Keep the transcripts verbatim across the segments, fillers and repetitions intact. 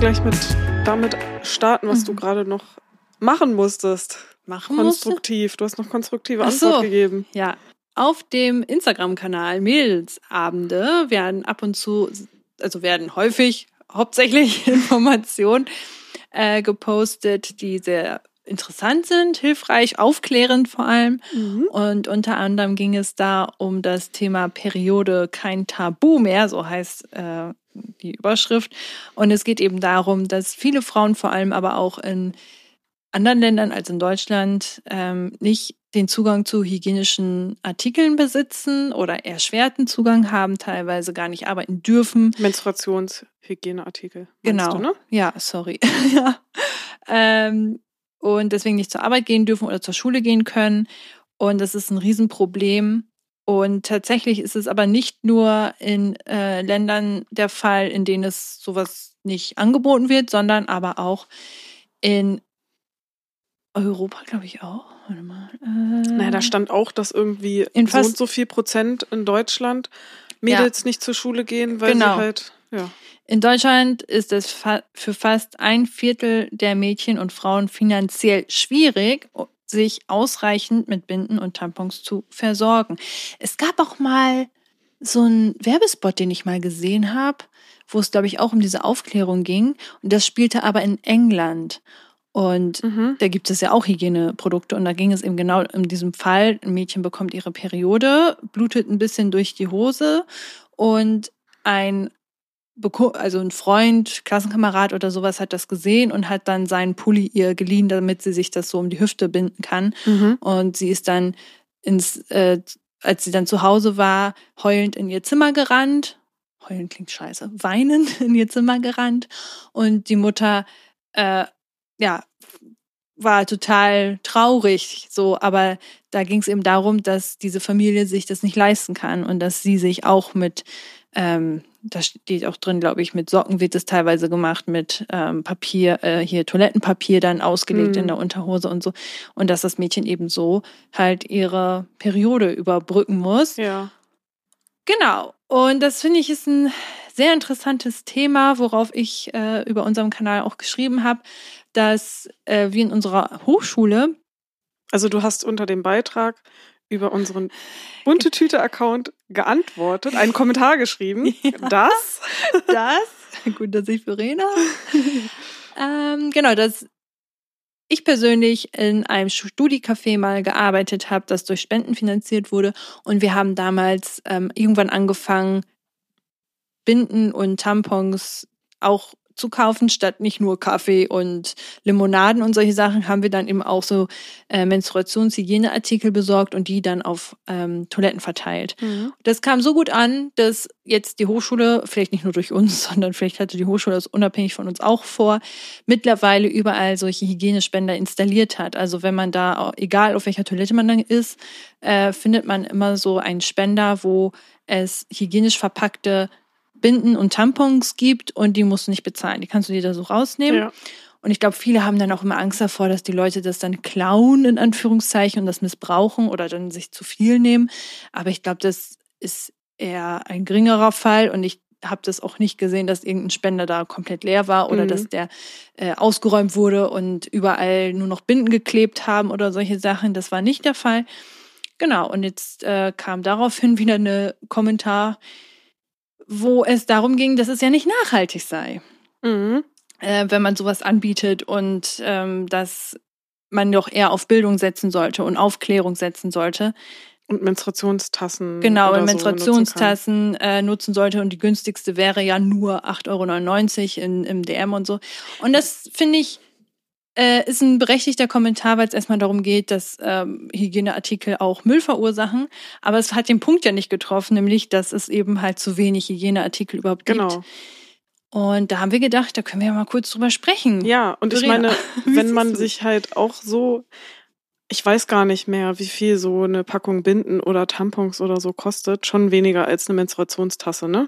gleich mit damit starten, was mhm. du gerade noch machen musstest. Machen Konstruktiv. Musste? Du hast noch konstruktive Ach Antwort so. gegeben. Ja. Auf dem Instagram-Kanal Mädelsabende werden ab und zu, also werden häufig, hauptsächlich Informationen äh, gepostet, die sehr interessant sind, hilfreich, aufklärend vor allem. Mhm. Und unter anderem ging es da um das Thema Periode kein Tabu mehr, so heißt äh, die Überschrift. Und es geht eben darum, dass viele Frauen, vor allem aber auch in anderen Ländern als in Deutschland, ähm, nicht den Zugang zu hygienischen Artikeln besitzen oder erschwerten Zugang haben, teilweise gar nicht arbeiten dürfen. Menstruationshygieneartikel. Genau. Du, ne? Ja, sorry. ja. Ähm, und deswegen nicht zur Arbeit gehen dürfen oder zur Schule gehen können. Und das ist ein Riesenproblem. Und tatsächlich ist es aber nicht nur in äh, Ländern der Fall, in denen es sowas nicht angeboten wird, sondern aber auch in Europa, glaube ich, auch. Warte mal. Äh, naja, da stand auch, dass irgendwie in so und so viel Prozent in Deutschland Mädels ja. nicht zur Schule gehen, weil genau. sie halt, ja. In Deutschland ist es fa- für fast ein Viertel der Mädchen und Frauen finanziell schwierig, sich ausreichend mit Binden und Tampons zu versorgen. Es gab auch mal so einen Werbespot, den ich mal gesehen habe, wo es, glaube ich, auch um diese Aufklärung ging. Und das spielte aber in England. Und mhm. da gibt es ja auch Hygieneprodukte und da ging es eben genau in diesem Fall, ein Mädchen bekommt ihre Periode, blutet ein bisschen durch die Hose und ein, also ein Freund, Klassenkamerad oder sowas hat das gesehen und hat dann seinen Pulli ihr geliehen, damit sie sich das so um die Hüfte binden kann. Mhm. Und sie ist dann ins, äh, als sie dann zu Hause war, heulend in ihr Zimmer gerannt. Heulen klingt scheiße. Weinend in ihr Zimmer gerannt und die Mutter äh, ja, war total traurig, so, aber da ging es eben darum, dass diese Familie sich das nicht leisten kann und dass sie sich auch mit, ähm, da steht auch drin, glaube ich, mit Socken wird es teilweise gemacht, mit ähm, Papier, äh, hier Toilettenpapier dann ausgelegt mhm. in der Unterhose und so und dass das Mädchen eben so halt ihre Periode überbrücken muss. Ja. Genau. Und das finde ich ist ein sehr interessantes Thema, worauf ich äh, über unserem Kanal auch geschrieben habe, dass äh, wir in unserer Hochschule... Also du hast unter dem Beitrag über unseren bunte Tüte-Account geantwortet, einen Kommentar geschrieben. Ja, das? Das? Gut, dass ich Verena. ähm, genau, dass ich persönlich in einem Studi-Café mal gearbeitet habe, das durch Spenden finanziert wurde. Und wir haben damals ähm, irgendwann angefangen, Binden und Tampons auch zu kaufen, statt nicht nur Kaffee und Limonaden und solche Sachen, haben wir dann eben auch so äh, Menstruationshygieneartikel besorgt und die dann auf ähm, Toiletten verteilt. Mhm. Das kam so gut an, dass jetzt die Hochschule, vielleicht nicht nur durch uns, sondern vielleicht hatte die Hochschule das unabhängig von uns auch vor, mittlerweile überall solche Hygienespender installiert hat. Also wenn man da, egal auf welcher Toilette man dann ist, äh, findet man immer so einen Spender, wo es hygienisch verpackte Binden und Tampons gibt und die musst du nicht bezahlen. Die kannst du dir da so rausnehmen. Ja. Und ich glaube, viele haben dann auch immer Angst davor, dass die Leute das dann klauen, in Anführungszeichen, und das missbrauchen oder dann sich zu viel nehmen. Aber ich glaube, das ist eher ein geringerer Fall und ich habe das auch nicht gesehen, dass irgendein Spender da komplett leer war oder mhm. dass der äh, ausgeräumt wurde und überall nur noch Binden geklebt haben oder solche Sachen. Das war nicht der Fall. Genau, und jetzt äh, kam daraufhin wieder eine Kommentar, wo es darum ging, dass es ja nicht nachhaltig sei, mhm. äh, wenn man sowas anbietet und ähm, dass man doch eher auf Bildung setzen sollte und Aufklärung setzen sollte. Und Menstruationstassen. Genau, oder und Menstruationstassen so äh, nutzen sollte und die günstigste wäre ja nur acht Euro neunundneunzig in, im D M und so. Und das finde ich Äh, ist ein berechtigter Kommentar, weil es erstmal darum geht, dass ähm, Hygieneartikel auch Müll verursachen. Aber es hat den Punkt ja nicht getroffen, nämlich, dass es eben halt zu wenig Hygieneartikel überhaupt gibt. Genau. Und da haben wir gedacht, da können wir ja mal kurz drüber sprechen. Ja, und Verena, ich meine, wenn man sich halt auch so, ich weiß gar nicht mehr, wie viel so eine Packung Binden oder Tampons oder so kostet, schon weniger als eine Menstruationstasse, ne?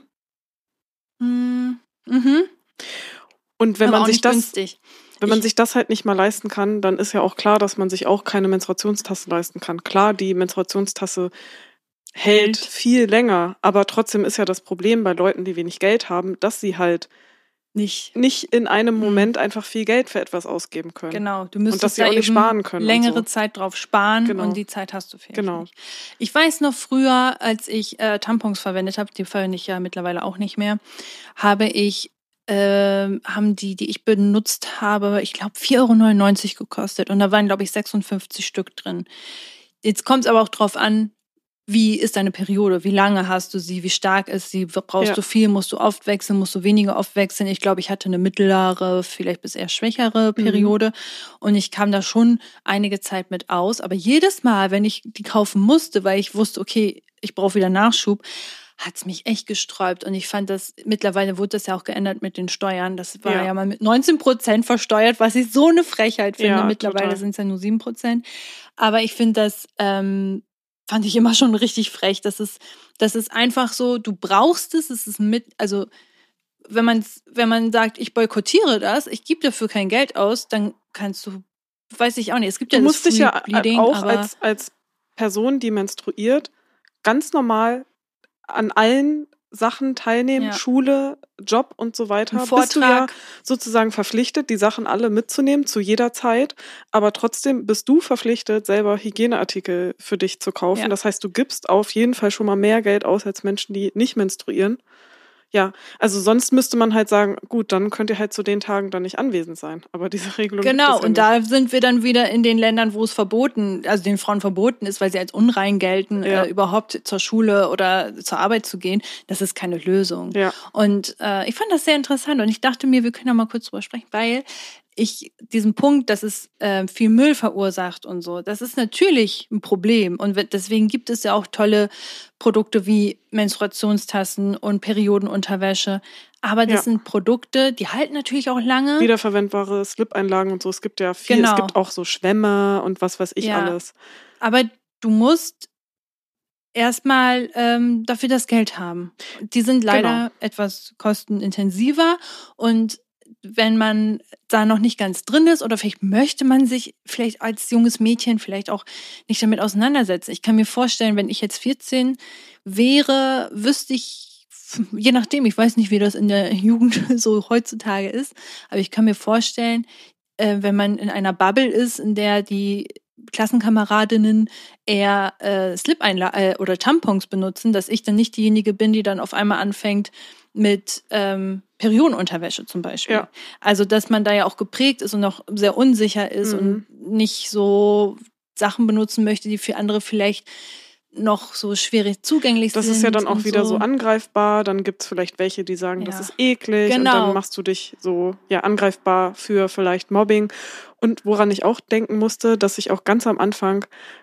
Mhm. Mhm. Und wenn Aber man auch sich nicht das günstig. Wenn man ich, sich das halt nicht mal leisten kann, dann ist ja auch klar, dass man sich auch keine Menstruationstasse leisten kann. Klar, die Menstruationstasse hält, hält viel länger, aber trotzdem ist ja das Problem bei Leuten, die wenig Geld haben, dass sie halt nicht, nicht in einem Moment einfach viel Geld für etwas ausgeben können. Genau, du müsstest und dass sie da auch nicht sparen können längere und so. Zeit drauf sparen genau. und die Zeit hast du vielleicht genau. nicht. Ich weiß noch früher, als ich äh, Tampons verwendet habe, die verwende ich ja mittlerweile auch nicht mehr, habe ich äh, haben die, die ich benutzt habe, ich glaube vier Euro neunundneunzig gekostet und da waren, glaube ich, sechsundfünfzig Stück drin. Jetzt kommt es aber auch drauf an, wie ist deine Periode? Wie lange hast du sie? Wie stark ist sie? Brauchst Ja. du viel? Musst du oft wechseln? Musst du weniger oft wechseln? Ich glaube, ich hatte eine mittlere, vielleicht bis eher schwächere Periode. Mhm. Und ich kam da schon einige Zeit mit aus. Aber jedes Mal, wenn ich die kaufen musste, weil ich wusste, okay, ich brauche wieder Nachschub, hat's mich echt gesträubt. Und ich fand das, mittlerweile wurde das ja auch geändert mit den Steuern. Das war ja, ja mal mit neunzehn Prozent versteuert, was ich so eine Frechheit finde. Ja, mittlerweile sind es ja nur sieben Prozent. Aber ich finde das, ähm, fand ich immer schon richtig frech. Das ist, das ist einfach so, du brauchst es, es ist mit, also wenn man wenn man sagt, ich boykottiere das, ich gebe dafür kein Geld aus, dann kannst du, weiß ich auch nicht, es gibt ja du das musst dich ja Bleeding, auch aber als, als Person, die menstruiert, ganz normal an allen Sachen teilnehmen, Ja. Schule, Job und so weiter. Ein Bist du ja Vortrag. sozusagen verpflichtet, die Sachen alle mitzunehmen zu jeder Zeit. Aber trotzdem bist du verpflichtet, selber Hygieneartikel für dich zu kaufen. Ja. Das heißt, du gibst auf jeden Fall schon mal mehr Geld aus als Menschen, die nicht menstruieren. Ja, also sonst müsste man halt sagen, gut, dann könnt ihr halt zu den Tagen dann nicht anwesend sein. Aber diese Regelung gibt Genau, es ja und nicht. da sind wir dann wieder in den Ländern, wo es verboten, also den Frauen verboten ist, weil sie als unrein gelten, Ja. äh, überhaupt zur Schule oder zur Arbeit zu gehen. Das ist keine Lösung. Ja. Und äh, ich fand das sehr interessant und ich dachte mir, wir können da mal kurz drüber sprechen, weil ich diesen Punkt, dass es äh, viel Müll verursacht und so, das ist natürlich ein Problem. Und deswegen gibt es ja auch tolle Produkte wie Menstruationstassen und Periodenunterwäsche. Aber das Ja. sind Produkte, die halten natürlich auch lange. Wiederverwendbare Slip-Einlagen und so. Es gibt ja viel. Genau. Es gibt auch so Schwämme und was weiß ich Ja. alles. Aber du musst erstmal ähm, dafür das Geld haben. Die sind leider Genau. etwas kostenintensiver und wenn man da noch nicht ganz drin ist oder vielleicht möchte man sich vielleicht als junges Mädchen vielleicht auch nicht damit auseinandersetzen. Ich kann mir vorstellen, wenn ich jetzt vierzehn wäre, wüsste ich, je nachdem, ich weiß nicht, wie das in der Jugend so heutzutage ist, aber ich kann mir vorstellen, äh, wenn man in einer Bubble ist, in der die Klassenkameradinnen eher äh, Slip-Einla- äh, oder Tampons benutzen, dass ich dann nicht diejenige bin, die dann auf einmal anfängt mit ähm, Periodenunterwäsche zum Beispiel. Ja. Also, dass man da ja auch geprägt ist und auch sehr unsicher ist Mhm. und nicht so Sachen benutzen möchte, die für andere vielleicht noch so schwierig zugänglich Das sind. ist ja dann auch und wieder so. so angreifbar. Dann gibt es vielleicht welche, die sagen, das Ja. ist eklig. Genau. Und dann machst du dich so ja angreifbar für vielleicht Mobbing. Und woran ich auch denken musste, dass ich auch ganz am Anfang,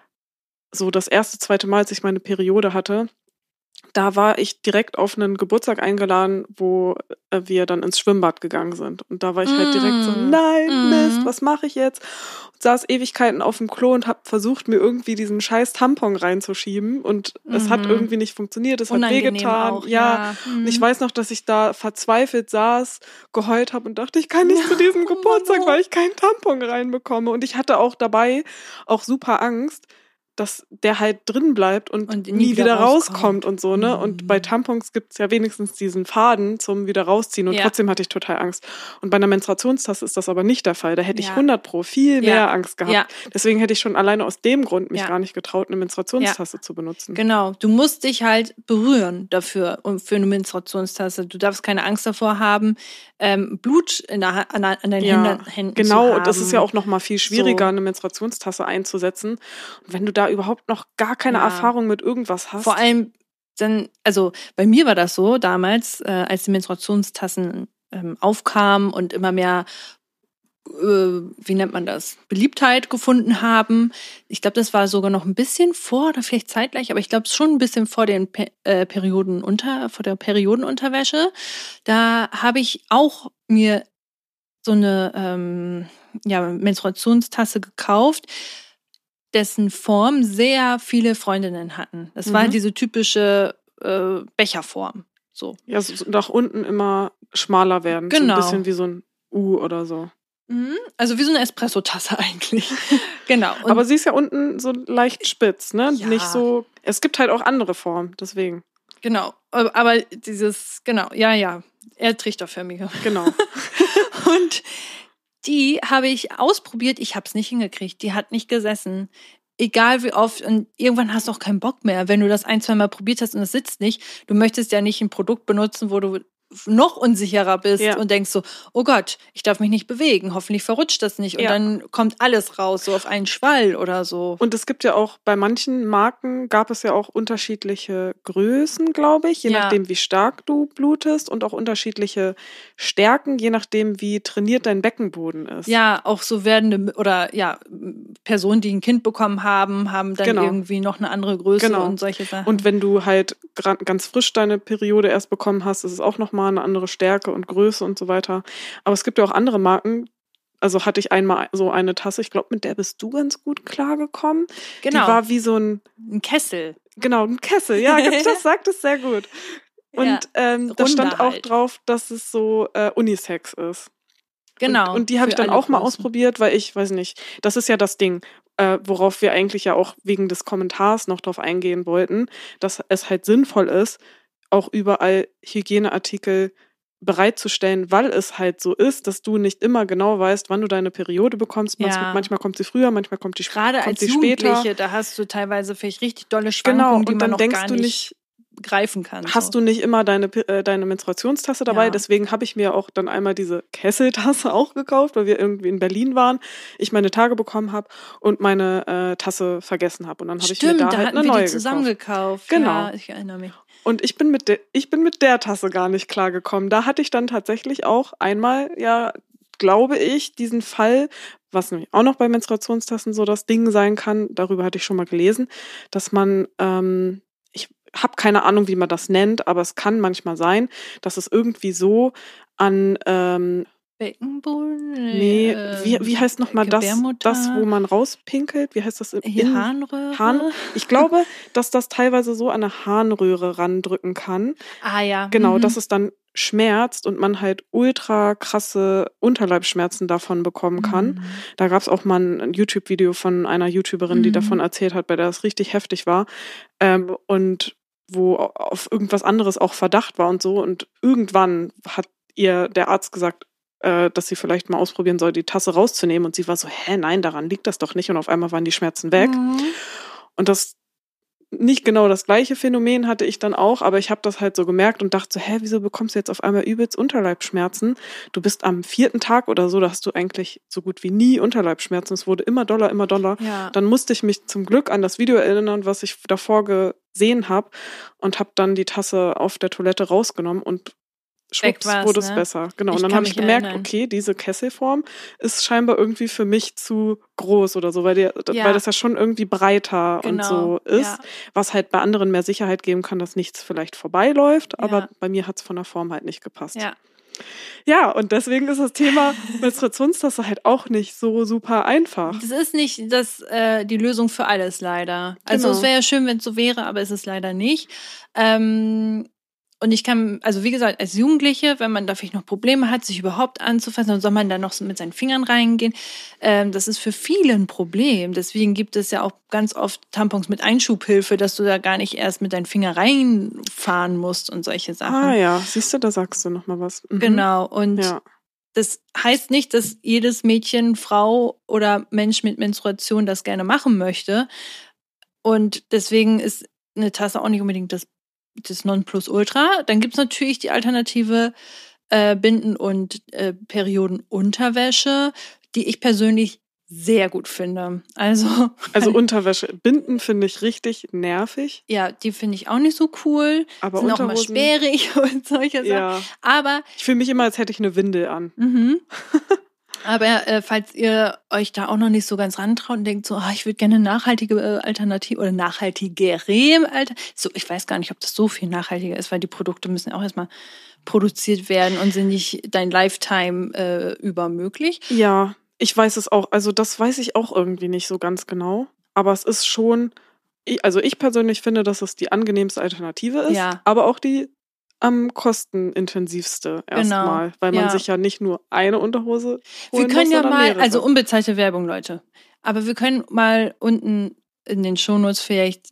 so das erste, zweite Mal, als ich meine Periode hatte, da war ich direkt auf einen Geburtstag eingeladen, wo äh, wir dann ins Schwimmbad gegangen sind. Und da war ich halt direkt so, Mm. nein, Mm. Mist, was mache ich jetzt? Und saß Ewigkeiten auf dem Klo und habe versucht, mir irgendwie diesen scheiß Tampon reinzuschieben. Und es hat Mhm. irgendwie nicht funktioniert, es hat Unangenehm wehgetan. auch, ja. ja. Und ich Mhm. weiß noch, dass ich da verzweifelt saß, geheult habe und dachte, ich kann nicht Ja. zu diesem Oh Mann, Geburtstag, oh. weil ich keinen Tampon reinbekomme. Und ich hatte auch dabei auch super Angst, dass der halt drin bleibt und, Und nie nie wieder wieder rauskommt. rauskommt und so, ne? Mhm. Und bei Tampons gibt's ja wenigstens diesen Faden zum wieder rausziehen und Ja. trotzdem hatte ich total Angst. Und bei einer Menstruationstasse ist das aber nicht der Fall. Da hätte ich Ja. hundert pro viel mehr Ja. Angst gehabt. Ja. Deswegen hätte ich schon alleine aus dem Grund mich Ja. gar nicht getraut, eine Menstruationstasse zu benutzen. Genau, du musst dich halt berühren dafür und für eine Menstruationstasse. Du darfst keine Angst davor haben, ähm, Blut in der, an, an deinen Ja, Händen, Händen zu genau. haben. Und das ist ja auch noch mal viel schwieriger, So. eine Menstruationstasse einzusetzen. Und wenn du da überhaupt noch gar keine Ja. Erfahrung mit irgendwas hast. Vor allem dann, also bei mir war das so damals, äh, als die Menstruationstassen ähm, aufkamen und immer mehr, äh, wie nennt man das, Beliebtheit gefunden haben. Ich glaube, das war sogar noch ein bisschen vor oder vielleicht zeitgleich, aber ich glaube schon ein bisschen vor den Pe- äh, Periodenunter, vor der Periodenunterwäsche. Da habe ich auch mir so eine ähm, ja, Menstruationstasse gekauft, dessen Form sehr viele Freundinnen hatten. Das war Mhm. diese typische äh, Becherform. So. Ja, so so nach unten immer schmaler werden. So Genau. ein bisschen wie so ein U oder so. Mhm. Also wie so eine Espressotasse eigentlich. Genau. Und Aber sie ist ja unten so leicht spitz, ne? Ja. Nicht so. Es gibt halt auch andere Formen, deswegen. genau. Aber dieses, genau, ja, ja. eher trichterförmige. Genau. Und die habe ich ausprobiert, ich habe es nicht hingekriegt, die hat nicht gesessen. Egal wie oft, und irgendwann hast du auch keinen Bock mehr, wenn du das ein, zwei Mal probiert hast und es sitzt nicht. Du möchtest ja nicht ein Produkt benutzen, wo du noch unsicherer bist Ja. und denkst so, oh Gott, ich darf mich nicht bewegen, hoffentlich verrutscht das nicht. Und Ja. dann kommt alles raus, so auf einen Schwall oder so. Und es gibt ja auch, bei manchen Marken gab es ja auch unterschiedliche Größen, glaube ich, je Ja. nachdem, wie stark du blutest und auch unterschiedliche Stärken, je nachdem, wie trainiert dein Beckenboden ist. Ja, auch so werdende oder ja, Personen, die ein Kind bekommen haben, haben dann Genau. irgendwie noch eine andere Größe Genau. und solche Sachen. Und wenn du halt gra- ganz frisch deine Periode erst bekommen hast, ist es auch nochmal eine andere Stärke und Größe und so weiter. Aber es gibt ja auch andere Marken. Also hatte ich einmal so eine Tasse, ich glaube, mit der bist du ganz gut klargekommen. genau, Die war wie so ein, ein Kessel. genau, ein Kessel. Ja, das sagt es sehr gut. Und Ja, ähm, da Runde stand auch halt. drauf, dass es so äh, Unisex ist. Genau. Und, und die habe ich für dann alle auch mal Größen. ausprobiert, weil ich, weiß nicht, das ist ja das Ding, äh, worauf wir eigentlich ja auch wegen des Kommentars noch drauf eingehen wollten, dass es halt sinnvoll ist, auch überall Hygieneartikel bereitzustellen, weil es halt so ist, dass du nicht immer genau weißt, wann du deine Periode bekommst. Ja. Manchmal, manchmal kommt sie früher, manchmal kommt, die, Gerade kommt als sie Jugendliche, später. da hast du teilweise vielleicht richtig dolle Schwankungen, Genau, die und man dann noch denkst gar du nicht, nicht, greifen kann. hast so. du nicht immer deine, äh, deine Menstruationstasse dabei. Ja. Deswegen habe ich mir auch dann einmal diese Kesseltasse auch gekauft, weil wir irgendwie in Berlin waren, ich meine Tage bekommen habe und meine äh, Tasse vergessen habe. Und dann habe ich mir Stimmt, da, da halt hatten eine wir neue die zusammen gekauft. gekauft. Genau. Ja, ich erinnere mich. Und ich bin mit der, ich bin mit der Tasse gar nicht klargekommen. Da hatte ich dann tatsächlich auch einmal, ja, glaube ich, diesen Fall, was nämlich auch noch bei Menstruationstassen so das Ding sein kann, darüber hatte ich schon mal gelesen, dass man, ähm, ich habe keine Ahnung, wie man das nennt, aber es kann manchmal sein, dass es irgendwie so an, ähm, Beckenboden? nee, äh, wie, wie heißt nochmal das, Gebärmutter? das, wo man rauspinkelt? Wie heißt das? Hier In- Harnröhre? Harn, ich glaube, dass das teilweise so an eine Harnröhre randrücken kann. Ah ja. Genau, mhm. dass es dann schmerzt und man halt ultra krasse Unterleibsschmerzen davon bekommen kann. Mhm. Da gab es auch mal ein YouTube-Video von einer YouTuberin, die Mhm. davon erzählt hat, bei der das richtig heftig war. Ähm, und wo auf irgendwas anderes auch Verdacht war und so. Und irgendwann hat ihr der Arzt gesagt, äh, dass sie vielleicht mal ausprobieren soll, die Tasse rauszunehmen. Und sie war so, hä, nein, daran liegt das doch nicht. Und auf einmal waren die Schmerzen weg. Mhm. Und das nicht genau das gleiche Phänomen hatte ich dann auch, aber ich habe das halt so gemerkt und dachte so, hä, wieso bekommst du jetzt auf einmal übelst Unterleibsschmerzen? Du bist am vierten Tag oder so, da hast du eigentlich so gut wie nie Unterleibsschmerzen. Es wurde immer doller, immer doller. Ja. Dann musste ich mich zum Glück an das Video erinnern, was ich davor gesehen habe und habe dann die Tasse auf der Toilette rausgenommen und schwupps war's, wurde es ne? besser. Genau. Ich Und dann kann habe ich mich gemerkt, erinnern. okay, diese Kesselform ist scheinbar irgendwie für mich zu groß oder so, weil, der, Ja. weil das ja schon irgendwie breiter und Genau, so ist, ja. was halt bei anderen mehr Sicherheit geben kann, dass nichts vielleicht vorbeiläuft, aber Ja. bei mir hat es von der Form halt nicht gepasst. Ja. Ja, und deswegen ist das Thema Menstruationstasse halt auch nicht so super einfach. Das ist nicht das, äh, die Lösung für alles, leider. Also Genau. es wäre ja schön, wenn es so wäre, aber es ist leider nicht. Ähm, und ich kann, also wie gesagt, als Jugendliche, wenn man da vielleicht noch Probleme hat, sich überhaupt anzufassen, dann soll man da noch so mit seinen Fingern reingehen. Ähm, das ist für viele ein Problem. Deswegen gibt es ja auch ganz oft Tampons mit Einschubhilfe, dass du da gar nicht erst mit deinen Finger reinfahren musst und solche Sachen. Ah ja, siehst du, da sagst du nochmal was. Mhm. Genau. Und Ja. das heißt nicht, dass jedes Mädchen, Frau oder Mensch mit Menstruation das gerne machen möchte. Und deswegen ist eine Tasse auch nicht unbedingt das, das Nonplusultra. Dann gibt's natürlich die Alternative äh, Binden- und äh, Periodenunterwäsche, die ich persönlich sehr gut finde. Also, Also Unterwäsche binden finde ich richtig nervig, ja, die finde ich auch nicht so cool. aber Sind auch immer Unterhosen, sperrig und solche Sachen. ja. Aber Ich fühle mich immer, als hätte ich eine Windel an. Mhm. Aber äh, falls ihr euch da auch noch nicht so ganz rantraut und denkt so, ah, ich würde gerne eine nachhaltige äh, Alternative oder nachhaltigere Alter, so, ich weiß gar nicht, ob das so viel nachhaltiger ist, weil die Produkte müssen auch erstmal produziert werden und sind nicht dein Lifetime äh, über möglich. Ja, ich weiß es auch. Also das weiß ich auch irgendwie nicht so ganz genau. Aber es ist schon, ich- also ich persönlich finde, dass es die angenehmste Alternative ist, Ja. aber auch die am kostenintensivste erstmal, weil man ja. sich ja nicht nur eine Unterhose Wir holen können muss, ja sondern mal, mehrere. also unbezahlte Werbung, Leute, aber wir können mal unten in den Shownotes vielleicht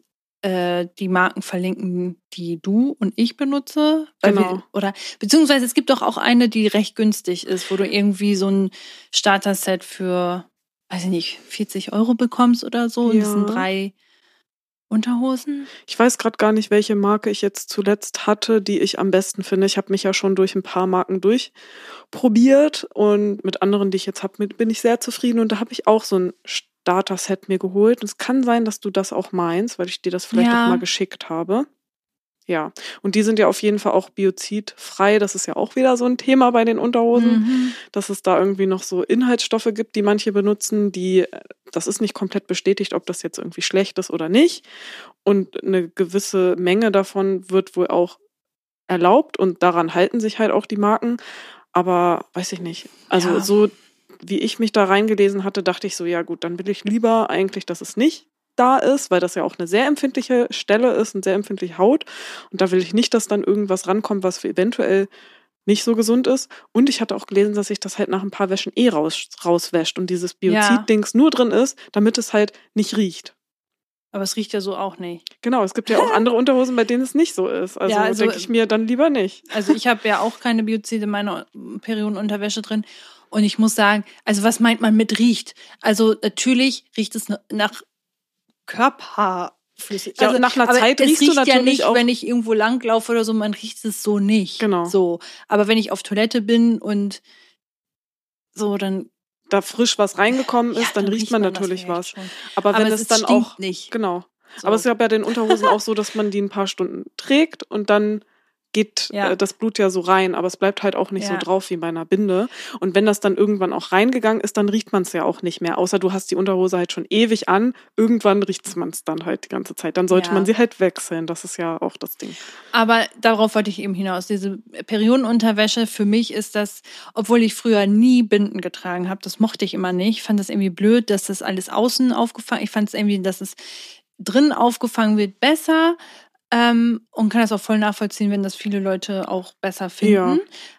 äh, die Marken verlinken, die du und ich benutze. Weil Genau. Wir, oder beziehungsweise es gibt doch auch eine, die recht günstig ist, wo du irgendwie so ein Starter-Set für, weiß ich nicht, vierzig Euro bekommst oder so. Und das sind Ja. drei Unterhosen. Ich weiß gerade gar nicht, welche Marke ich jetzt zuletzt hatte, die ich am besten finde. Ich habe mich ja schon durch ein paar Marken durchprobiert und mit anderen, die ich jetzt habe, bin ich sehr zufrieden. Und da habe ich auch so ein Starter-Set mir geholt. Und es kann sein, dass du das auch meinst, weil ich dir das vielleicht Ja. auch mal geschickt habe. Ja, und die sind ja auf jeden Fall auch biozidfrei. Das ist ja auch wieder so ein Thema bei den Unterhosen, Mhm. dass es da irgendwie noch so Inhaltsstoffe gibt, die manche benutzen, die, das ist nicht komplett bestätigt, ob das jetzt irgendwie schlecht ist oder nicht. Und eine gewisse Menge davon wird wohl auch erlaubt und daran halten sich halt auch die Marken. Aber weiß ich nicht. Also Ja. so wie ich mich da reingelesen hatte, dachte ich so, ja gut, dann will ich lieber eigentlich, dass es nicht da ist, weil das ja auch eine sehr empfindliche Stelle ist, eine sehr empfindliche Haut. Und da will ich nicht, dass dann irgendwas rankommt, was eventuell nicht so gesund ist. Und ich hatte auch gelesen, dass sich das halt nach ein paar Wäschen eh raus, rauswäscht und dieses Biozid-Dings nur drin ist, damit es halt nicht riecht. Aber es riecht ja so auch nicht. Genau, es gibt ja auch andere Unterhosen, bei denen es nicht so ist. Also, Ja, also- denke ich mir dann lieber nicht. Also ich habe ja auch keine Biozide in meiner Periodenunterwäsche drin. Und ich muss sagen, also was meint man mit riecht? Also natürlich riecht es nach Körperflüssigkeit. Ja, Also, und nach einer aber Zeit es riechst du riecht ja natürlich nicht, auch- wenn ich irgendwo langlaufe oder so, man riecht es so nicht. Genau. So. Aber wenn ich auf Toilette bin und so, dann Da frisch was reingekommen ist, ja, dann, riecht man, das natürlich vielleicht was. schon. Aber wenn Aber es es dann stinkt auch nicht. Genau. So. Aber es ist ja bei den Unterhosen auch so, dass man die ein paar Stunden trägt und dann geht Ja. äh, das Blut ja so rein, aber es bleibt halt auch nicht Ja. so drauf wie bei einer Binde. Und wenn das dann irgendwann auch reingegangen ist, dann riecht man es ja auch nicht mehr. Außer du hast die Unterhose halt schon ewig an. Irgendwann riecht man es dann halt die ganze Zeit. Dann sollte Ja. man sie halt wechseln. Das ist ja auch das Ding. Aber darauf wollte ich eben hinaus. Diese Periodenunterwäsche, für mich ist das, obwohl ich früher nie Binden getragen habe, das mochte ich immer nicht. Ich fand das irgendwie blöd, dass das alles außen aufgefangen, ich fand es irgendwie, dass es drin aufgefangen wird, besser. Ähm, und kann das auch voll nachvollziehen, wenn das viele Leute auch besser finden.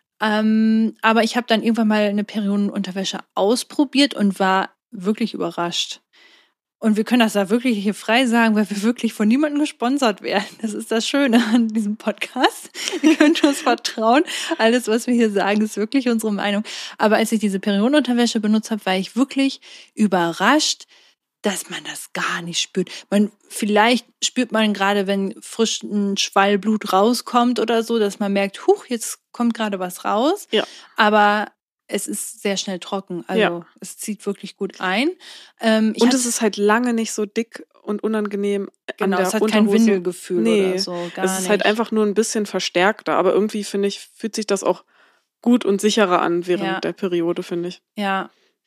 Ähm, aber ich habe dann irgendwann mal eine Periodenunterwäsche ausprobiert und war wirklich überrascht. Und wir können das da wirklich hier frei sagen, weil wir wirklich von niemandem gesponsert werden. Das ist das Schöne an diesem Podcast. Ihr könnt uns vertrauen. Alles, was wir hier sagen, ist wirklich unsere Meinung. Aber als ich diese Periodenunterwäsche benutzt habe, war ich wirklich überrascht, dass man das gar nicht spürt. Man, vielleicht spürt man gerade, wenn frisch ein Schwall Blut rauskommt oder so, dass man merkt, huch, jetzt kommt gerade was raus. Ja. Aber es ist sehr schnell trocken. Also Ja. es zieht wirklich gut ein. Ähm, ich Und hatte- es ist halt lange nicht so dick und unangenehm genau, an der es hat kein Unterhose. Windelgefühl Nee, oder so. Gar es ist nicht. halt einfach nur ein bisschen verstärkter. Aber irgendwie, finde ich, fühlt sich das auch gut und sicherer an während Ja. der Periode, finde ich. Ja.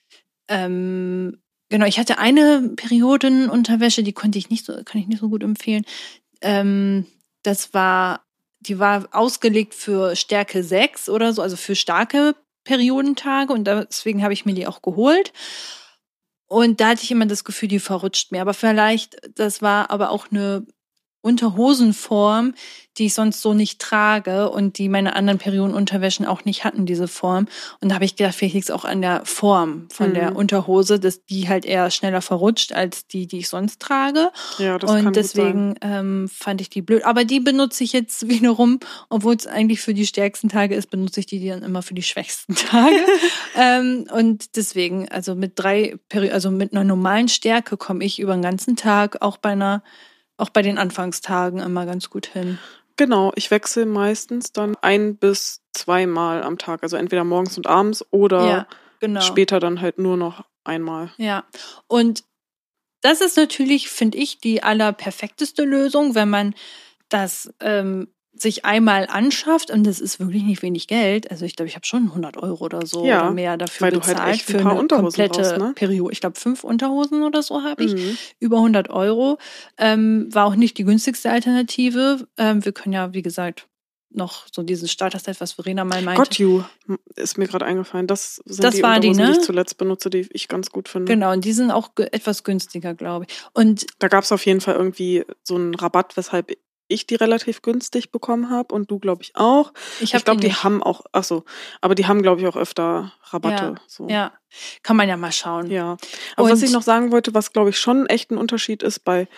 Ähm, genau, ich hatte eine Periodenunterwäsche, die konnte ich nicht so, kann ich nicht so gut empfehlen. Ähm, das war, die war ausgelegt für Stärke sechs oder so, also für starke Periodentage und deswegen habe ich mir die auch geholt. Und da hatte ich immer das Gefühl, die verrutscht mir. Aber vielleicht, das war aber auch eine Unterhosenform, die ich sonst so nicht trage und die meine anderen Periodenunterwäschen auch nicht hatten, diese Form. Und da habe ich gedacht, vielleicht liegt es auch an der Form von Mhm. der Unterhose, dass die halt eher schneller verrutscht als die, die ich sonst trage. Ja, das kann Und gut sein. deswegen ähm, fand ich die blöd. Aber die benutze ich jetzt wiederum, obwohl es eigentlich für die stärksten Tage ist, benutze ich die dann immer für die schwächsten Tage. ähm, und deswegen, also mit drei, Peri- also mit einer normalen Stärke komme ich über den ganzen Tag auch bei einer auch bei den Anfangstagen immer ganz gut hin. Genau, ich wechsle meistens dann ein bis zweimal am Tag. Also entweder morgens und abends oder Ja, genau. später dann halt nur noch einmal. Ja, und das ist natürlich, finde ich, die allerperfekteste Lösung, wenn man das ähm, sich einmal anschafft und das ist wirklich nicht wenig Geld. Also ich glaube, ich habe schon hundert Euro oder so Ja, oder mehr dafür weil du bezahlt halt echt ein für paar eine Unterhosen komplette brauchst, ne? Periode. Ich glaube, fünf Unterhosen oder so habe ich. Mhm. Über hundert Euro. Ähm, war auch nicht die günstigste Alternative. Ähm, wir können ja, wie gesagt, noch so dieses Starter-Set, was Verena mal meinte. Got You ist mir gerade eingefallen. Das sind Das die war die, Unterhosen, die, ne? ich zuletzt benutze, die ich ganz gut finde. Genau, und die sind auch ge- etwas günstiger, glaube ich. Und Da gab es auf jeden Fall irgendwie so einen Rabatt, weshalb ich die relativ günstig bekommen habe und du, glaube ich, auch. ich habe Ich glaube, die die nicht. haben auch, ach so, aber die haben, glaube ich, auch öfter Rabatte. Ja, so. ja, kann man ja mal schauen. Ja. Aber was Und- ich noch sagen wollte, was, glaube ich, schon echt ein Unterschied ist bei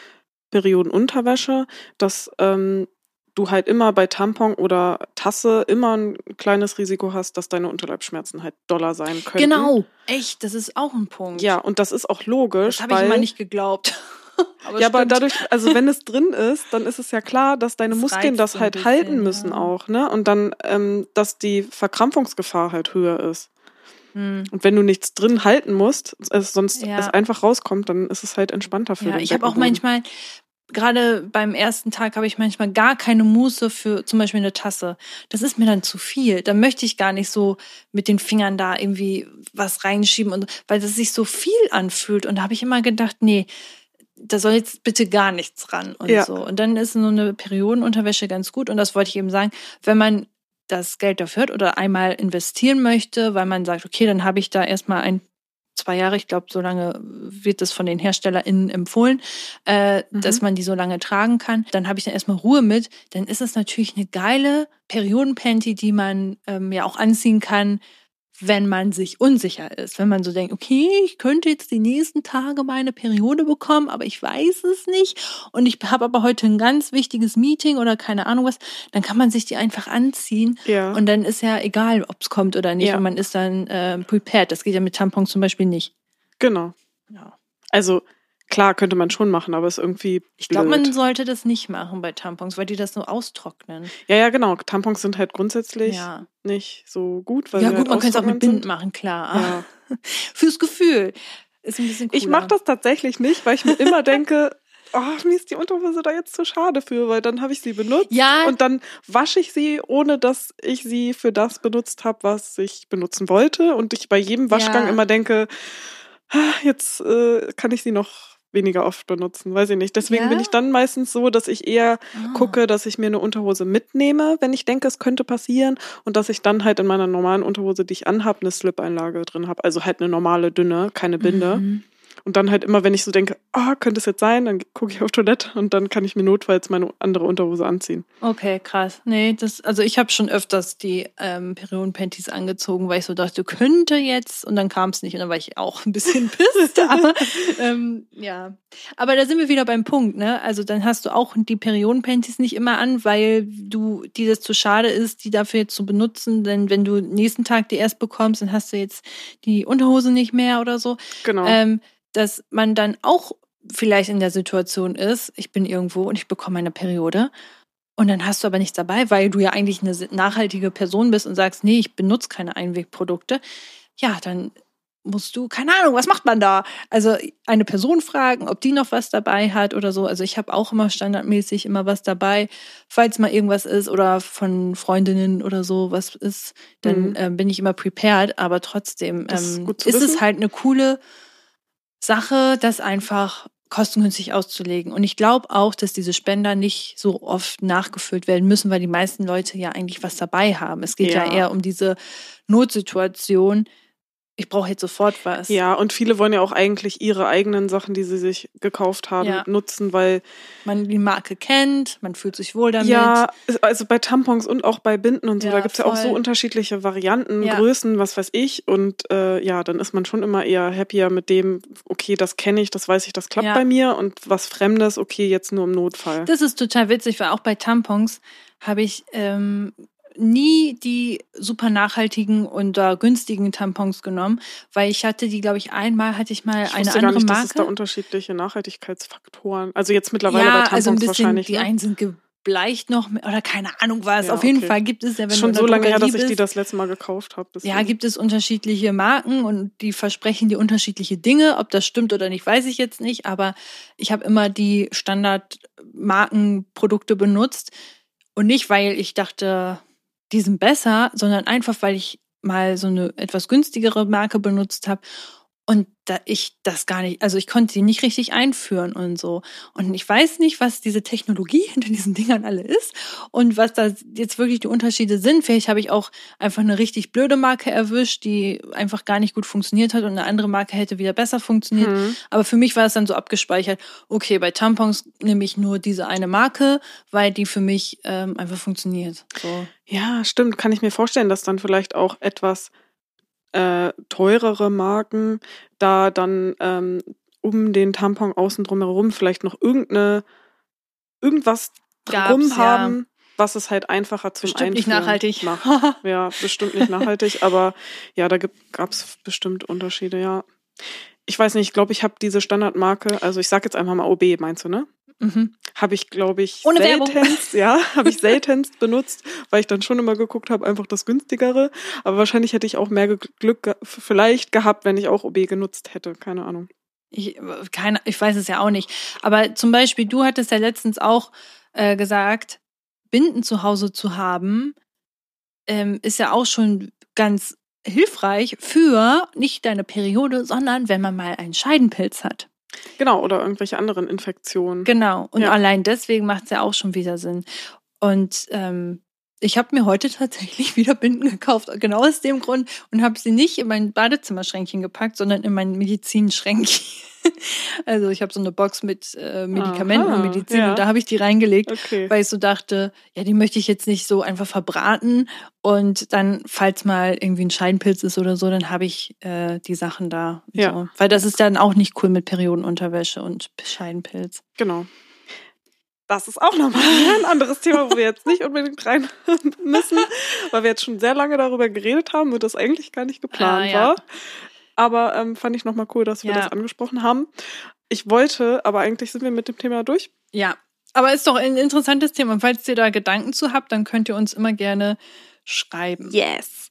Periodenunterwäsche, dass ähm, du halt immer bei Tampon oder Tasse immer ein kleines Risiko hast, dass deine Unterleibsschmerzen halt doller sein könnten. Genau, echt, das ist auch ein Punkt. Ja, und das ist auch logisch. Das habe ich weil, immer nicht geglaubt. aber ja, aber stimmt. dadurch, also wenn es drin ist, dann ist es ja klar, dass deine Das Muskeln reizt das so ein halt bisschen, halten müssen ja. auch, ne? Und dann, ähm, dass die Verkrampfungsgefahr halt höher ist. Hm. Und wenn du nichts drin halten musst, es sonst Ja. es einfach rauskommt, dann ist es halt entspannter für Ja, den ich habe auch Beckenboden. manchmal, gerade beim ersten Tag habe ich manchmal gar keine Muße für zum Beispiel eine Tasse. Das ist mir dann zu viel. Da möchte ich gar nicht so mit den Fingern da irgendwie was reinschieben, und weil das sich so viel anfühlt. Und da habe ich immer gedacht, nee, da soll jetzt bitte gar nichts ran und Ja. so. Und dann ist so eine Periodenunterwäsche ganz gut. Und das wollte ich eben sagen, wenn man das Geld dafür hat oder einmal investieren möchte, weil man sagt, okay, dann habe ich da erstmal ein, zwei Jahre, ich glaube, so lange wird das von den HerstellerInnen empfohlen, äh, Mhm. dass man die so lange tragen kann, dann habe ich dann erstmal Ruhe mit. Dann ist es natürlich eine geile Periodenpanty, die man ähm, ja auch anziehen kann, wenn man sich unsicher ist. Wenn man so denkt, okay, ich könnte jetzt die nächsten Tage meine Periode bekommen, aber ich weiß es nicht. Und ich habe aber heute ein ganz wichtiges Meeting oder keine Ahnung was. Dann kann man sich die einfach anziehen. Ja. Und dann ist ja egal, ob es kommt oder nicht. Ja. Und man ist dann äh, prepared. Das geht ja mit Tampons zum Beispiel nicht. Genau. Ja. Also klar, könnte man schon machen, aber ist irgendwie Ich glaube, blöd. man sollte das nicht machen bei Tampons, weil die das so austrocknen. Ja, ja, genau. Tampons sind halt grundsätzlich Ja, nicht so gut, weil ja sie gut, halt man könnte es auch mit austrocknend Binden sind. machen, klar. Ja. Fürs Gefühl. Ist ein bisschen cooler. Ich mache das tatsächlich nicht, weil ich mir immer denke, oh, mir ist die Unterhose da jetzt zu schade für, weil dann habe ich sie benutzt Ja. und dann wasche ich sie, ohne dass ich sie für das benutzt habe, was ich benutzen wollte. Und ich bei jedem Waschgang Ja. immer denke, ah, jetzt äh, kann ich sie noch weniger oft benutzen, weiß ich nicht. Deswegen Ja? bin ich dann meistens so, dass ich eher Ah. gucke, dass ich mir eine Unterhose mitnehme, wenn ich denke, es könnte passieren, und dass ich dann halt in meiner normalen Unterhose, die ich anhabe, eine Slip-Einlage drin habe. Also halt eine normale, dünne, keine Binde. Mhm. Und dann halt immer, wenn ich so denke, ah, könnte es jetzt sein, dann gucke ich auf Toilette und dann kann ich mir notfalls meine andere Unterhose anziehen. Okay, krass. Nee, das, also ich habe schon öfters die ähm, Periodenpanties angezogen, weil ich so dachte, könnte jetzt, und dann kam es nicht und dann war ich auch ein bisschen pisst. aber ähm, ja, aber da sind wir wieder beim Punkt, ne? Also dann hast du auch die Periodenpanties nicht immer an, weil du dir das zu schade ist, die dafür jetzt zu benutzen. Denn wenn du nächsten Tag die erst bekommst, dann hast du jetzt die Unterhose nicht mehr oder so. Genau. Ähm, dass man dann auch vielleicht in der Situation ist, ich bin irgendwo und ich bekomme eine Periode. Und dann hast du aber nichts dabei, weil du ja eigentlich eine nachhaltige Person bist und sagst, nee, ich benutze keine Einwegprodukte. Ja, dann musst du, keine Ahnung, was macht man da? Also eine Person fragen, ob die noch was dabei hat oder so. Also ich habe auch immer standardmäßig immer was dabei, falls mal irgendwas ist oder von Freundinnen oder so was ist, dann Mhm. ähm, bin ich immer prepared. Aber trotzdem Das ist ähm, gut zu ist es wissen. halt eine coole Sache, das einfach kostengünstig auszulegen. Und ich glaube auch, dass diese Spender nicht so oft nachgefüllt werden müssen, weil die meisten Leute ja eigentlich was dabei haben. Es geht ja, Ja. eher um diese Notsituation. Ich brauche jetzt sofort was. Ja, und viele wollen ja auch eigentlich ihre eigenen Sachen, die sie sich gekauft haben, Ja. nutzen, weil Man die Marke kennt, man fühlt sich wohl damit. ja, also bei Tampons und auch bei Binden und so, Ja, da gibt's ja auch so voll. unterschiedliche Varianten, Ja. Größen, was weiß ich. Und äh, ja, dann ist man schon immer eher happier mit dem, okay, das kenne ich, das weiß ich, das klappt Ja. bei mir, und was Fremdes, okay, jetzt nur im Notfall. Das ist total witzig, weil auch bei Tampons habe ich ähm, nie die super nachhaltigen und äh, günstigen Tampons genommen, weil ich hatte die, glaube ich, einmal hatte ich mal Ich eine wusste andere gar nicht, dass Marke. es da unterschiedliche Nachhaltigkeitsfaktoren, also jetzt mittlerweile ja, bei Tampons also ein bisschen, wahrscheinlich, die ne? einen sind gebleicht noch mehr, oder keine Ahnung was. Ja, Auf jeden okay. Fall gibt es ja, wenn Ist schon du in so der lange her, dass Drogerie ich die bist, das letzte Mal gekauft habe. ja, gibt es unterschiedliche Marken und die versprechen dir unterschiedliche Dinge. Ob das stimmt oder nicht, weiß ich jetzt nicht. Aber ich habe immer die Standardmarkenprodukte benutzt. Und nicht, weil ich dachte, die sind besser, sondern einfach, weil ich mal so eine etwas günstigere Marke benutzt habe. Und da ich das gar nicht, also ich konnte sie nicht richtig einführen und so. Und ich weiß nicht, was diese Technologie hinter diesen Dingern alle ist und was da jetzt wirklich die Unterschiede sind. Vielleicht habe ich auch einfach eine richtig blöde Marke erwischt, die einfach gar nicht gut funktioniert hat, und eine andere Marke hätte wieder besser funktioniert. Hm. Aber für mich war es dann so abgespeichert, okay, bei Tampons nehme ich nur diese eine Marke, weil die für mich ähm, einfach funktioniert. So. Ja, stimmt. Kann ich mir vorstellen, dass dann vielleicht auch etwas äh, teurere Marken da dann ähm, um den Tampon außen drum herum vielleicht noch irgendeine, irgendwas drum Gab's, haben, ja. was es halt einfacher zum Bestimmt nicht Einführen nachhaltig. macht. Ja, bestimmt nicht nachhaltig, aber ja, da gab es bestimmt Unterschiede, ja. Ich weiß nicht, ich glaube, ich habe diese Standardmarke, also ich sag jetzt einfach mal O B, meinst du, ne? Mhm. Habe ich, glaube ich, Ohne Werbung. seltenst, ja, habe ich seltenst benutzt, weil ich dann schon immer geguckt habe, einfach das günstigere. Aber wahrscheinlich hätte ich auch mehr Ge- Glück ge- vielleicht gehabt, wenn ich auch O B genutzt hätte. Keine Ahnung. Ich, keine, ich weiß es ja auch nicht. Aber zum Beispiel, du hattest ja letztens auch äh, gesagt, Binden zu Hause zu haben, ähm, ist ja auch schon ganz hilfreich für nicht deine Periode, sondern wenn man mal einen Scheidenpilz hat. Genau, oder irgendwelche anderen Infektionen. Genau, und Ja. allein deswegen macht es ja auch schon wieder Sinn. Und ähm, ich habe mir heute tatsächlich wieder Binden gekauft, genau aus dem Grund, und habe sie nicht in mein Badezimmerschränkchen gepackt, sondern in mein Medizinschränkchen. Also ich habe so eine Box mit äh, Medikamenten Aha, und Medizin ja. und da habe ich die reingelegt, Okay. weil ich so dachte, ja, die möchte ich jetzt nicht so einfach verbraten und dann, falls mal irgendwie ein Scheidenpilz ist oder so, dann habe ich äh, die Sachen da. Und Ja. so. Weil das ist dann auch nicht cool mit Periodenunterwäsche und Scheidenpilz. Genau. Das ist auch nochmal ein anderes Thema, wo wir jetzt nicht unbedingt rein müssen, weil wir jetzt schon sehr lange darüber geredet haben und das eigentlich gar nicht geplant Ah, ja. war. Aber ähm, fand ich nochmal cool, dass wir Ja. das angesprochen haben. Ich wollte, aber eigentlich sind wir mit dem Thema durch. Ja, aber ist doch ein interessantes Thema. Und falls ihr da Gedanken zu habt, dann könnt ihr uns immer gerne schreiben. Yes.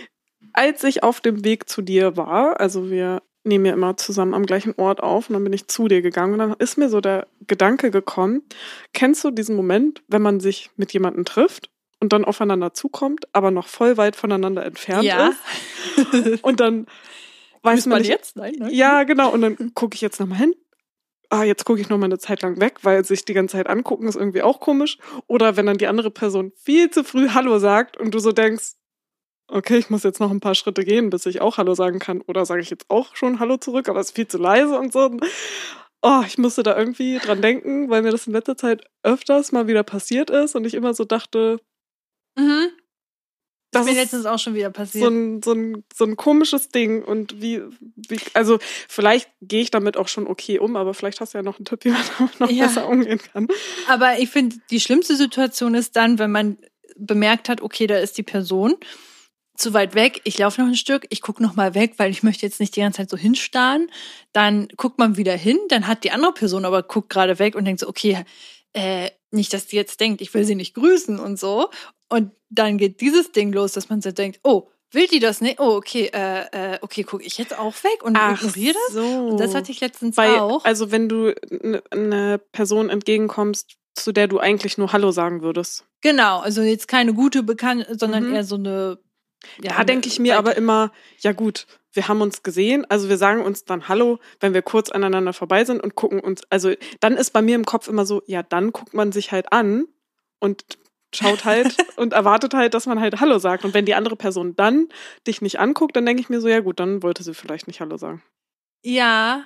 Als ich auf dem Weg zu dir war, also wir nehmen ja immer zusammen am gleichen Ort auf und dann bin ich zu dir gegangen und dann ist mir so der Gedanke gekommen, kennst du diesen Moment, wenn man sich mit jemandem trifft und dann aufeinander zukommt, aber noch voll weit voneinander entfernt Ja. ist und dann weiß man nicht, jetzt? Nein, nein. ja genau, und dann gucke ich jetzt nochmal hin, ah, jetzt gucke ich noch mal eine Zeit lang weg, weil sich die ganze Zeit angucken ist irgendwie auch komisch. Oder wenn dann die andere Person viel zu früh Hallo sagt und du so denkst, okay, ich muss jetzt noch ein paar Schritte gehen, bis ich auch Hallo sagen kann. Oder sage ich jetzt auch schon Hallo zurück, aber es ist viel zu leise und so. Oh, ich musste da irgendwie dran denken, weil mir das in letzter Zeit öfters mal wieder passiert ist und ich immer so dachte, Mhm. Das das ist mir ist letztens auch schon wieder passiert. so ein, so ein, so ein komisches Ding und wie, wie also vielleicht gehe ich damit auch schon okay um, aber vielleicht hast du ja noch einen Tipp, wie man damit noch Ja. besser umgehen kann. Aber ich finde, die schlimmste Situation ist dann, wenn man bemerkt hat, okay, da ist die Person zu weit weg, ich laufe noch ein Stück, ich gucke noch mal weg, weil ich möchte jetzt nicht die ganze Zeit so hinstarren. Dann guckt man wieder hin, dann hat die andere Person aber guckt gerade weg und denkt so, okay, äh, nicht, dass die jetzt denkt, ich will sie nicht grüßen und so. Und dann geht dieses Ding los, dass man so denkt, oh, will die das nicht? Oh, okay, äh, äh, okay, gucke ich jetzt auch weg und ignoriere das? so. Und das hatte ich letztens Bei, auch. Also wenn du eine ne Person entgegenkommst, zu der du eigentlich nur Hallo sagen würdest. Genau, also jetzt keine gute Bekannte, sondern Mhm. eher so eine. Ja, Da denke ich mir weit- aber immer, ja gut, wir haben uns gesehen, also wir sagen uns dann Hallo, wenn wir kurz aneinander vorbei sind und gucken uns, also dann ist bei mir im Kopf immer so, ja dann guckt man sich halt an und schaut halt und erwartet halt, dass man halt Hallo sagt. Und wenn die andere Person dann dich nicht anguckt, dann denke ich mir so, ja gut, dann wollte sie vielleicht nicht Hallo sagen. Ja.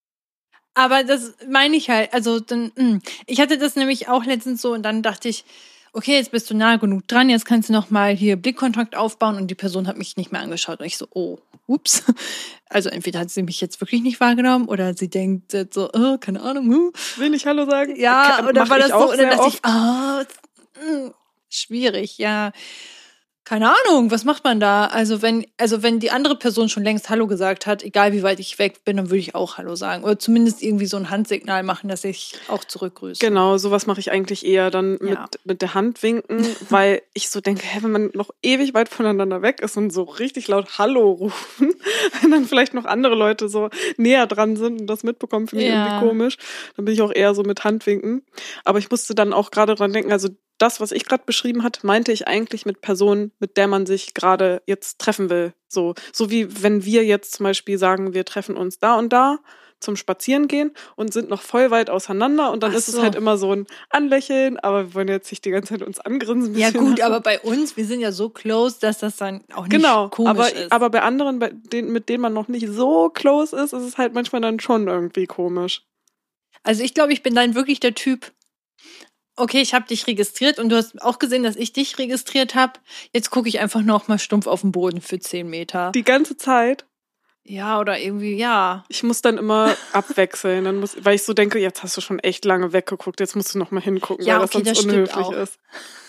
Aber das meine ich halt, also dann, mh. ich hatte das nämlich auch letztens so und dann dachte ich, okay, jetzt bist du nah genug dran, jetzt kannst du noch mal hier Blickkontakt aufbauen und die Person hat mich nicht mehr angeschaut und ich so, oh, ups. Also entweder hat sie mich jetzt wirklich nicht wahrgenommen oder sie denkt jetzt so, oh, keine Ahnung. Huh. Will nicht Hallo sagen? Ja, Ke- oder mach war ich das auch so, und dann sehr dachte ich, oft. ah, mh, schwierig, ja. Keine Ahnung, was macht man da? Also wenn, also wenn die andere Person schon längst Hallo gesagt hat, egal wie weit ich weg bin, dann würde ich auch Hallo sagen. Oder zumindest irgendwie so ein Handsignal machen, dass ich auch zurückgrüße. Genau, sowas mache ich eigentlich eher dann Ja. mit, mit der Hand winken, weil ich so denke, hä, wenn man noch ewig weit voneinander weg ist und so richtig laut Hallo rufen, wenn dann vielleicht noch andere Leute so näher dran sind und das mitbekommen, finde ich Ja. irgendwie komisch. Dann bin ich auch eher so mit Handwinken. Aber ich musste dann auch gerade dran denken, also das, was ich gerade beschrieben hat, meinte ich eigentlich mit Personen, mit der man sich gerade jetzt treffen will. So, so wie wenn wir jetzt zum Beispiel sagen, wir treffen uns da und da zum Spazierengehen und sind noch voll weit auseinander und dann Ach ist es so. halt immer so ein Anlächeln, aber wir wollen jetzt nicht die ganze Zeit uns angrinsen. ein Ja bisschen. gut, aber bei uns, wir sind ja so close, dass das dann auch nicht Genau, komisch aber, ist. aber bei anderen, bei denen, mit denen man noch nicht so close ist, ist es halt manchmal dann schon irgendwie komisch. Also ich glaube, ich bin dann wirklich der Typ, okay, ich habe dich registriert und du hast auch gesehen, dass ich dich registriert habe. Jetzt gucke ich einfach noch mal stumpf auf den Boden für zehn Meter. Die ganze Zeit. Ja, oder irgendwie, ja. Ich muss dann immer abwechseln, dann muss, weil ich so denke, jetzt hast du schon echt lange weggeguckt, jetzt musst du noch mal hingucken, Ja, weil okay, das das sonst stimmt unhöflich auch. ist.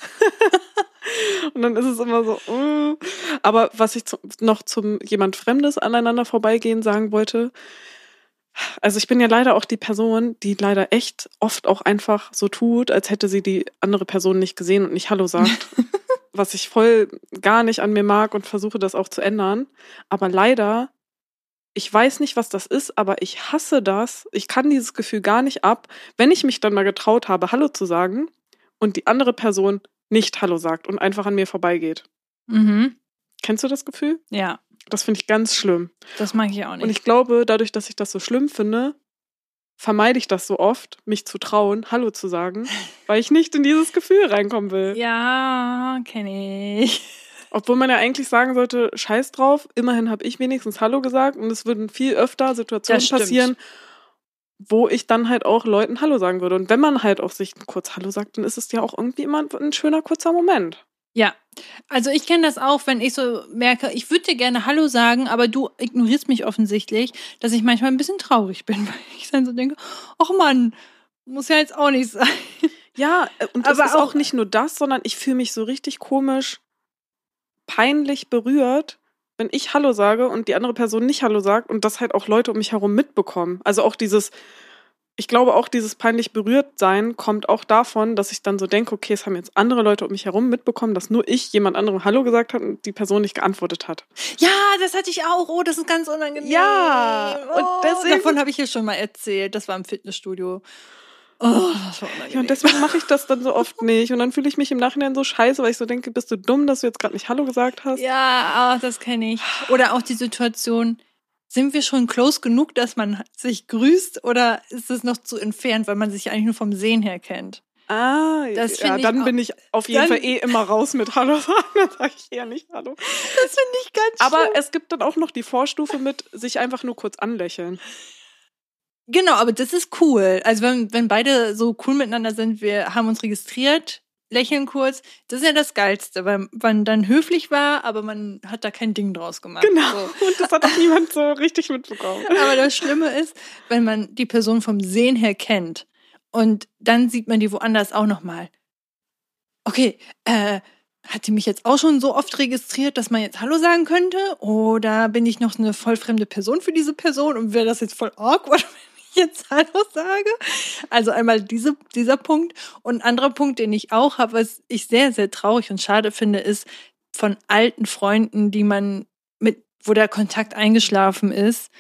Und dann ist es immer so, uh. Aber was ich zu, noch zum jemand Fremdes aneinander vorbeigehen sagen wollte, also ich bin ja leider auch die Person, die leider echt oft auch einfach so tut, als hätte sie die andere Person nicht gesehen und nicht Hallo sagt. Was ich voll gar nicht an mir mag und versuche das auch zu ändern. Aber leider, ich weiß nicht, was das ist, aber ich hasse das. Ich kann dieses Gefühl gar nicht ab, wenn ich mich dann mal getraut habe, Hallo zu sagen und die andere Person nicht Hallo sagt und einfach an mir vorbeigeht. Mhm. Kennst du das Gefühl? Ja, Das finde ich ganz schlimm. das mag ich auch nicht. Und ich glaube, dadurch, dass ich das so schlimm finde, vermeide ich das so oft, mich zu trauen, Hallo zu sagen, weil ich nicht in dieses Gefühl reinkommen will. Ja, kenne ich. Obwohl man ja eigentlich sagen sollte, scheiß drauf, immerhin habe ich wenigstens Hallo gesagt und es würden viel öfter Situationen Das stimmt. passieren, wo ich dann halt auch Leuten Hallo sagen würde. Und wenn man halt auch sich kurz Hallo sagt, dann ist es ja auch irgendwie immer ein schöner, kurzer Moment. Ja, also ich kenne das auch, wenn ich so merke, ich würde dir gerne Hallo sagen, aber du ignorierst mich offensichtlich, dass ich manchmal ein bisschen traurig bin, weil ich dann so denke, ach Mann, muss ja jetzt auch nicht sein. Ja, und Aber es ist auch auch- nicht nur das, sondern ich fühle mich so richtig komisch, peinlich berührt, wenn ich Hallo sage und die andere Person nicht Hallo sagt und das halt auch Leute um mich herum mitbekommen. Also auch dieses, ich glaube auch dieses peinlich berührt sein kommt auch davon, dass ich dann so denke, okay, es haben jetzt andere Leute um mich herum mitbekommen, dass nur ich jemand anderem Hallo gesagt habe und die Person nicht geantwortet hat. Ja, das hatte ich auch. Oh, das ist ganz unangenehm. Ja, und oh, deswegen- davon habe ich hier schon mal erzählt. Das war im Fitnessstudio. Oh, das war unangenehm. Ja, und deswegen mache ich das dann so oft nicht. Und dann fühle ich mich im Nachhinein so scheiße, weil ich so denke, bist du dumm, dass du jetzt gerade nicht Hallo gesagt hast? Ja, ach, das kenne ich. Oder auch die Situation, sind wir schon close genug, dass man sich grüßt oder ist es noch zu entfernt, weil man sich eigentlich nur vom Sehen her kennt? Ah, Das ja, finde ich dann auch- bin ich auf jeden dann- Fall eh immer raus mit Hallo sagen. Dann sage ich eher nicht Hallo. Das finde ich ganz Aber schlimm. es gibt dann auch noch die Vorstufe mit sich einfach nur kurz anlächeln. Genau, aber das ist cool. Also wenn, wenn beide so cool miteinander sind, wir haben uns registriert, lächeln kurz, das ist ja das Geilste, weil man dann höflich war, aber man hat da kein Ding draus gemacht. Genau. So. Und das hat auch niemand so richtig mitbekommen. Aber das Schlimme ist, wenn man die Person vom Sehen her kennt und dann sieht man die woanders auch nochmal. Okay, äh, hat die mich jetzt auch schon so oft registriert, dass man jetzt Hallo sagen könnte? Oder bin ich noch eine voll fremde Person für diese Person und wäre das jetzt voll awkward, wenn ich jetzt Hallo sage? Also einmal diese, dieser Punkt. Und ein anderer Punkt, den ich auch habe, was ich sehr, sehr traurig und schade finde, ist von alten Freunden, die man mit, wo der Kontakt eingeschlafen ist,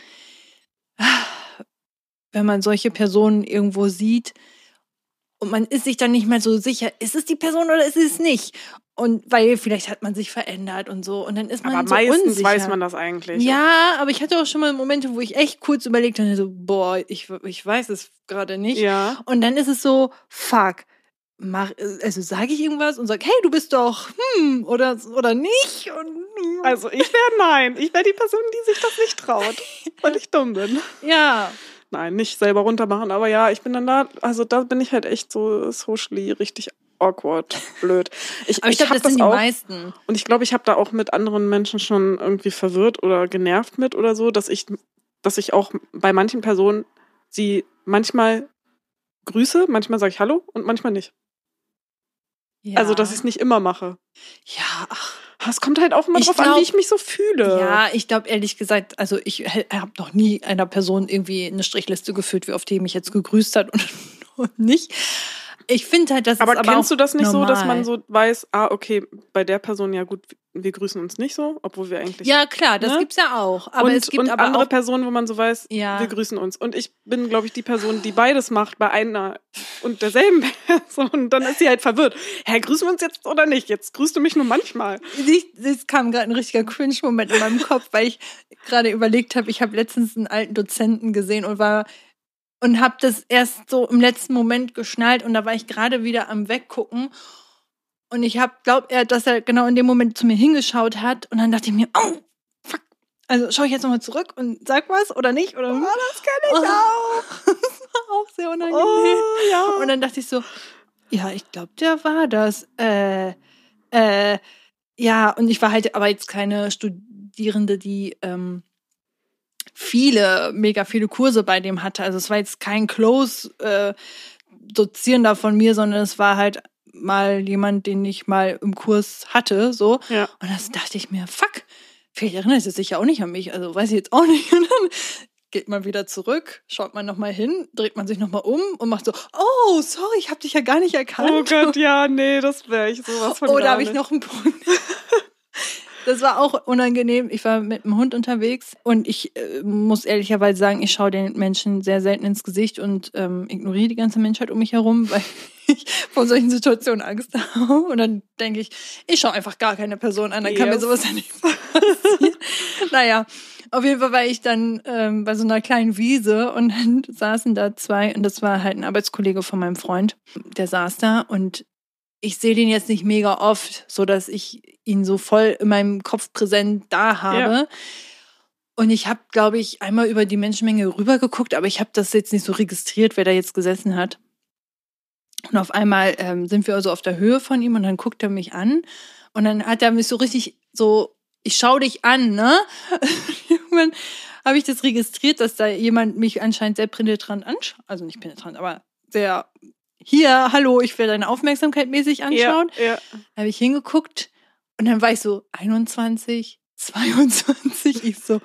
wenn man solche Personen irgendwo sieht und man ist sich dann nicht mehr so sicher, ist es die Person oder ist es nicht? Und weil vielleicht hat man sich verändert und so und dann ist man Aber so meistens unsicher. weiß man das eigentlich. Ja, aber ich hatte auch schon mal Momente, wo ich echt kurz überlegt habe, so, boah, ich, ich weiß es gerade nicht. Ja. Und dann ist es so, fuck, mach, also sage ich irgendwas und sag, hey, du bist doch, hm, oder, oder nicht? Und, Also ich wäre nein. Ich wäre die Person, die sich das nicht traut, weil ich dumm bin. ja, Nein, nicht selber runtermachen, aber ja, ich bin dann da, also da bin ich halt echt so socially richtig awkward, blöd. Ich, aber ich glaube, hab das sind die auch, meisten. Und ich glaube, ich habe da auch mit anderen Menschen schon irgendwie verwirrt oder genervt mit oder so, dass ich, dass ich auch bei manchen Personen sie manchmal grüße, manchmal sage ich Hallo und manchmal nicht. Ja. Also, dass ich es nicht immer mache. Ja, ach, Es kommt halt auch immer Ich drauf an, glaub- wie ich mich so fühle. ja, ich glaube ehrlich gesagt, also ich habe noch nie einer Person irgendwie eine Strichliste geführt, wie oft die mich jetzt gegrüßt hat und, und nicht. Ich finde halt, das Aber ist aber kennst auch du das nicht normal. so, dass man so weiß, ah, okay, bei der Person, ja gut, wir grüßen uns nicht so, obwohl wir eigentlich... Ja, klar, das ne? gibt's ja auch. Aber und, es gibt und aber andere auch Personen, wo man so weiß, Ja. wir grüßen uns. Und ich bin, glaube ich, die Person, die beides macht bei einer und derselben Person. Und dann ist sie halt verwirrt. Hä, grüßen wir uns jetzt oder nicht? Jetzt grüßt du mich nur manchmal. Es kam gerade ein richtiger Cringe-Moment in meinem Kopf, weil ich gerade überlegt habe, ich habe letztens einen alten Dozenten gesehen und war und habe das erst so im letzten Moment geschnallt und da war ich gerade wieder am Weggucken und ich habe glaubt er, dass er genau in dem Moment zu mir hingeschaut hat und dann dachte ich mir, oh, fuck. Also schaue ich jetzt nochmal zurück und sag was oder nicht? Oder, Oh, das kenne ich Oh. auch. das war auch sehr unangenehm. Oh, ja. Und dann dachte ich so, ja, ich glaube, der war das. Äh, äh, ja, und ich war halt aber jetzt keine Studierende, die ähm, viele, mega viele Kurse bei dem hatte. Also es war jetzt kein Close-Dozierender äh, von mir, sondern es war halt mal jemand, den ich mal im Kurs hatte, so. Ja. Und das dachte ich mir, fuck, vielleicht erinnert er sich ja auch nicht an mich, also weiß ich jetzt auch nicht. Und dann geht man wieder zurück, schaut man nochmal hin, dreht man sich nochmal um und macht so, oh, sorry, ich habe dich ja gar nicht erkannt. Oh Gott, ja, nee, das wäre ich sowas von Oh, da gar habe ich nicht. noch einen Punkt. Das war auch unangenehm. Ich war mit dem Hund unterwegs und ich äh, muss ehrlicherweise sagen, ich schaue den Menschen sehr selten ins Gesicht und ähm, ignoriere die ganze Menschheit um mich herum, weil ich vor solchen Situationen Angst habe. Und dann denke ich, ich schaue einfach gar keine Person an, dann kann Yes. mir sowas ja nicht passieren. Naja, auf jeden Fall war ich dann ähm, bei so einer kleinen Wiese und dann saßen da zwei und das war halt ein Arbeitskollege von meinem Freund, der saß da und ich sehe den jetzt nicht mega oft, so dass ich ihn so voll in meinem Kopf präsent da habe. Ja. Und ich habe, glaube ich, einmal über die Menschenmenge rübergeguckt, aber ich habe das jetzt nicht so registriert, wer da jetzt gesessen hat. Und auf einmal ähm, sind wir also auf der Höhe von ihm und dann guckt er mich an und dann hat er mich so richtig so, ich schau dich an, ne? Irgendwann habe ich das registriert, dass da jemand mich anscheinend sehr penetrant anschaut, also nicht penetrant, aber sehr hier, hallo, ich will deine Aufmerksamkeit mäßig anschauen. Ja, ja. Da habe ich hingeguckt und dann war ich so einundzwanzig, zweiundzwanzig, ich so,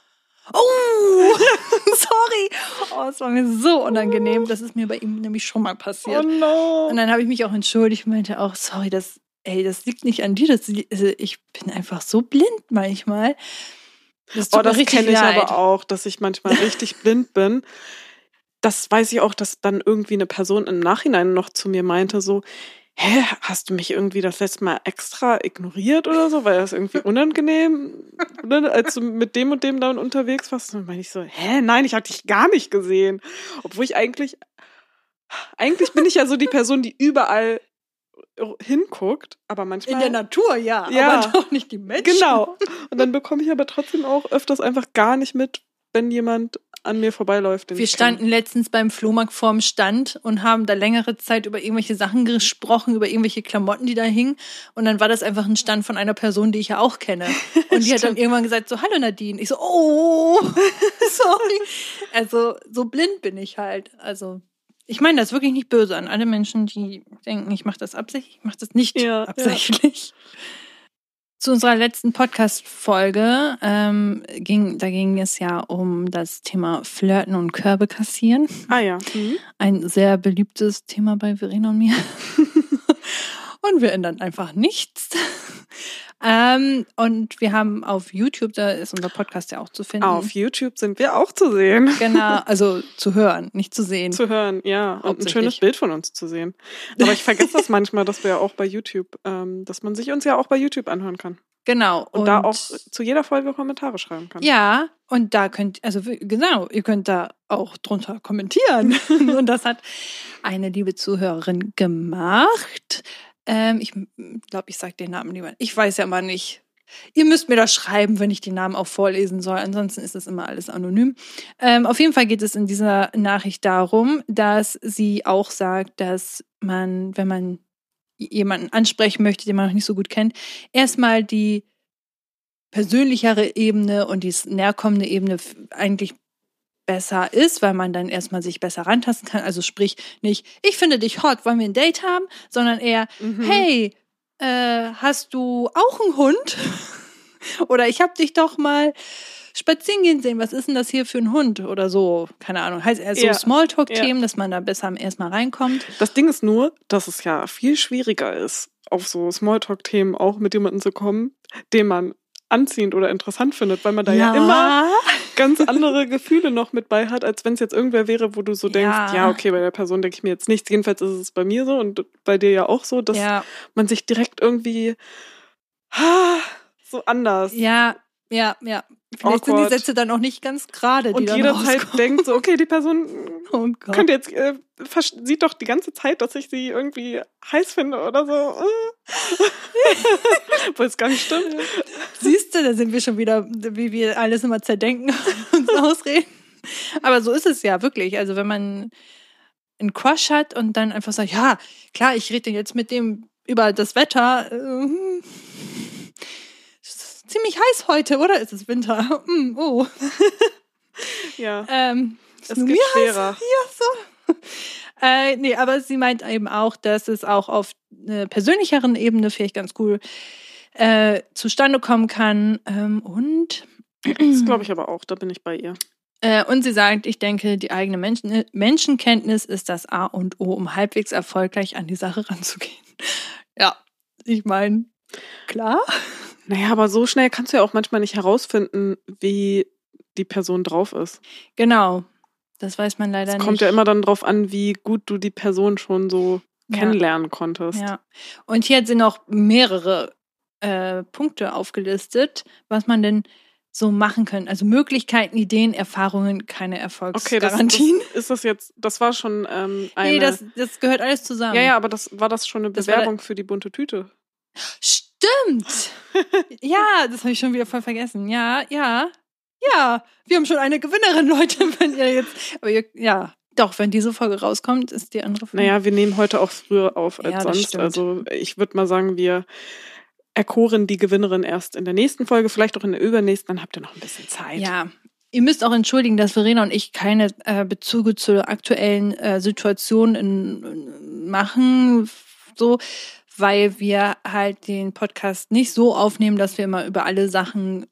oh, sorry. Oh, es war mir so unangenehm. Das ist mir bei ihm nämlich schon mal passiert. Oh no. Und dann habe ich mich auch entschuldigt und meinte auch, sorry, das, ey, das liegt nicht an dir. Das, also ich bin einfach so blind manchmal. Das tut Oh, das mir richtig kenne ich leid. aber auch, dass ich manchmal richtig blind bin. Das weiß ich auch, dass dann irgendwie eine Person im Nachhinein noch zu mir meinte, so, hä, hast du mich irgendwie das letzte Mal extra ignoriert oder so, weil das irgendwie unangenehm, oder, als du mit dem und dem dann unterwegs warst? Und dann meine ich so, hä, nein, ich hatte dich gar nicht gesehen. Obwohl ich eigentlich, eigentlich bin ich ja so die Person, die überall hinguckt, aber manchmal... In der Natur, ja, Ja. aber doch nicht die Menschen. Genau. Und dann bekomme ich aber trotzdem auch öfters einfach gar nicht mit, wenn jemand an mir vorbeiläuft. Den Wir ich standen kenne. letztens beim Flohmarkt vorm Stand und haben da längere Zeit über irgendwelche Sachen gesprochen, über irgendwelche Klamotten, die da hingen. Und dann war das einfach ein Stand von einer Person, die ich ja auch kenne. Und die hat dann irgendwann gesagt so, hallo Nadine. Ich so, oh, sorry. Also so blind bin ich halt. Also ich meine das wirklich nicht böse an alle Menschen, die denken, ich mache das absichtlich. Ich mache das nicht Ja, absichtlich. Ja. Zu unserer letzten Podcast-Folge ähm, ging, da ging es ja um das Thema Flirten und Körbe kassieren. Ah ja. Mhm. Ein sehr beliebtes Thema bei Verena und mir. Und wir ändern einfach nichts. ähm, und wir haben auf YouTube, da ist unser Podcast ja auch zu finden. Auf YouTube sind wir auch zu sehen. Genau, also zu hören, nicht zu sehen. Zu hören, ja. Und ein Hauptsächlich. schönes Bild von uns zu sehen. Aber ich vergesse das manchmal, dass wir ja auch bei YouTube, ähm, dass man sich uns ja auch bei YouTube anhören kann. Genau. Und, und da auch zu jeder Folge Kommentare schreiben kann. Ja, und da könnt, also genau, ihr könnt da auch drunter kommentieren. Und das hat eine liebe Zuhörerin gemacht. Ähm, ich glaube, ich sage den Namen lieber. Ich weiß ja mal nicht. Ihr müsst mir das schreiben, wenn ich die Namen auch vorlesen soll. Ansonsten ist das immer alles anonym. Ähm, auf jeden Fall geht es in dieser Nachricht darum, dass sie auch sagt, dass man, wenn man jemanden ansprechen möchte, den man noch nicht so gut kennt, erstmal die persönlichere Ebene und die näherkommende Ebene eigentlich besser ist, weil man dann erstmal sich besser rantasten kann. Also sprich nicht, ich finde dich hot, wollen wir ein Date haben, sondern eher, mhm. hey, äh, hast du auch einen Hund? Oder ich habe dich doch mal spazieren gehen sehen, was ist denn das hier für ein Hund? Oder so, keine Ahnung. Heißt eher so ja. Smalltalk-Themen, ja. dass man da besser erstmal reinkommt. Das Ding ist nur, dass es ja viel schwieriger ist, auf so Smalltalk-Themen auch mit jemandem zu kommen, den man anziehend oder interessant findet, weil man da ja, ja immer ganz andere Gefühle noch mit bei hat, als wenn es jetzt irgendwer wäre, wo du so denkst, ja, ja okay, bei der Person denke ich mir jetzt nichts. Jedenfalls ist es bei mir so und bei dir ja auch so, dass ja. man sich direkt irgendwie ha, so anders. Ja, ja, ja. Vielleicht awkward. Sind die Sätze dann auch nicht ganz gerade, die und dann jederzeit rauskommen. denkt so, okay, die Person oh könnte jetzt äh, sieht doch die ganze Zeit, dass ich sie irgendwie heiß finde oder so. Obwohl es gar nicht stimmt. Siehst du, da sind wir schon wieder, wie wir alles immer zerdenken und uns ausreden. Aber so ist es ja wirklich. Also wenn man einen Crush hat und dann einfach sagt, ja, klar, ich rede jetzt mit dem über das Wetter. Äh, ziemlich heiß heute, oder? Ist es Winter? Mm, oh. Ja. Ähm, es geht schwerer. Ja, so. äh, nee, aber sie meint eben auch, dass es auch auf einer persönlicheren Ebene vielleicht ganz cool äh, zustande kommen kann. Ähm, und das glaube ich aber auch, da bin ich bei ihr. Äh, und sie sagt, ich denke, die eigene Menschen Menschenkenntnis ist das A und O, um halbwegs erfolgreich an die Sache ranzugehen. Ja, ich meine, klar. Naja, aber so schnell kannst du ja auch manchmal nicht herausfinden, wie die Person drauf ist. Genau, das weiß man leider nicht. Es nicht. kommt ja immer dann drauf an, wie gut du die Person schon so ja. kennenlernen konntest. Ja, und hier hat sie noch mehrere äh, Punkte aufgelistet, was man denn so machen können. Also Möglichkeiten, Ideen, Erfahrungen, keine Erfolgsgarantien. Okay, das, das, ist das jetzt, das war schon ähm, eine... Nee, das, das gehört alles zusammen. Ja, ja, aber das war das schon eine Das Bewerbung war- für die bunte Tüte. Stimmt! Ja, das habe ich schon wieder voll vergessen. Ja, ja, ja. Wir haben schon eine Gewinnerin, Leute, wenn ihr jetzt... Aber ihr, ja, doch, wenn diese Folge rauskommt, ist die andere Folge... Naja, wir nehmen heute auch früher auf als Ja, das sonst. stimmt. Also ich würde mal sagen, wir erkoren die Gewinnerin erst in der nächsten Folge, vielleicht auch in der übernächsten, dann habt ihr noch ein bisschen Zeit. Ja, ihr müsst auch entschuldigen, dass Verena und ich keine äh, Bezüge zur aktuellen äh, Situation in, in, machen, so, weil wir halt den Podcast nicht so aufnehmen, dass wir immer über alle Sachen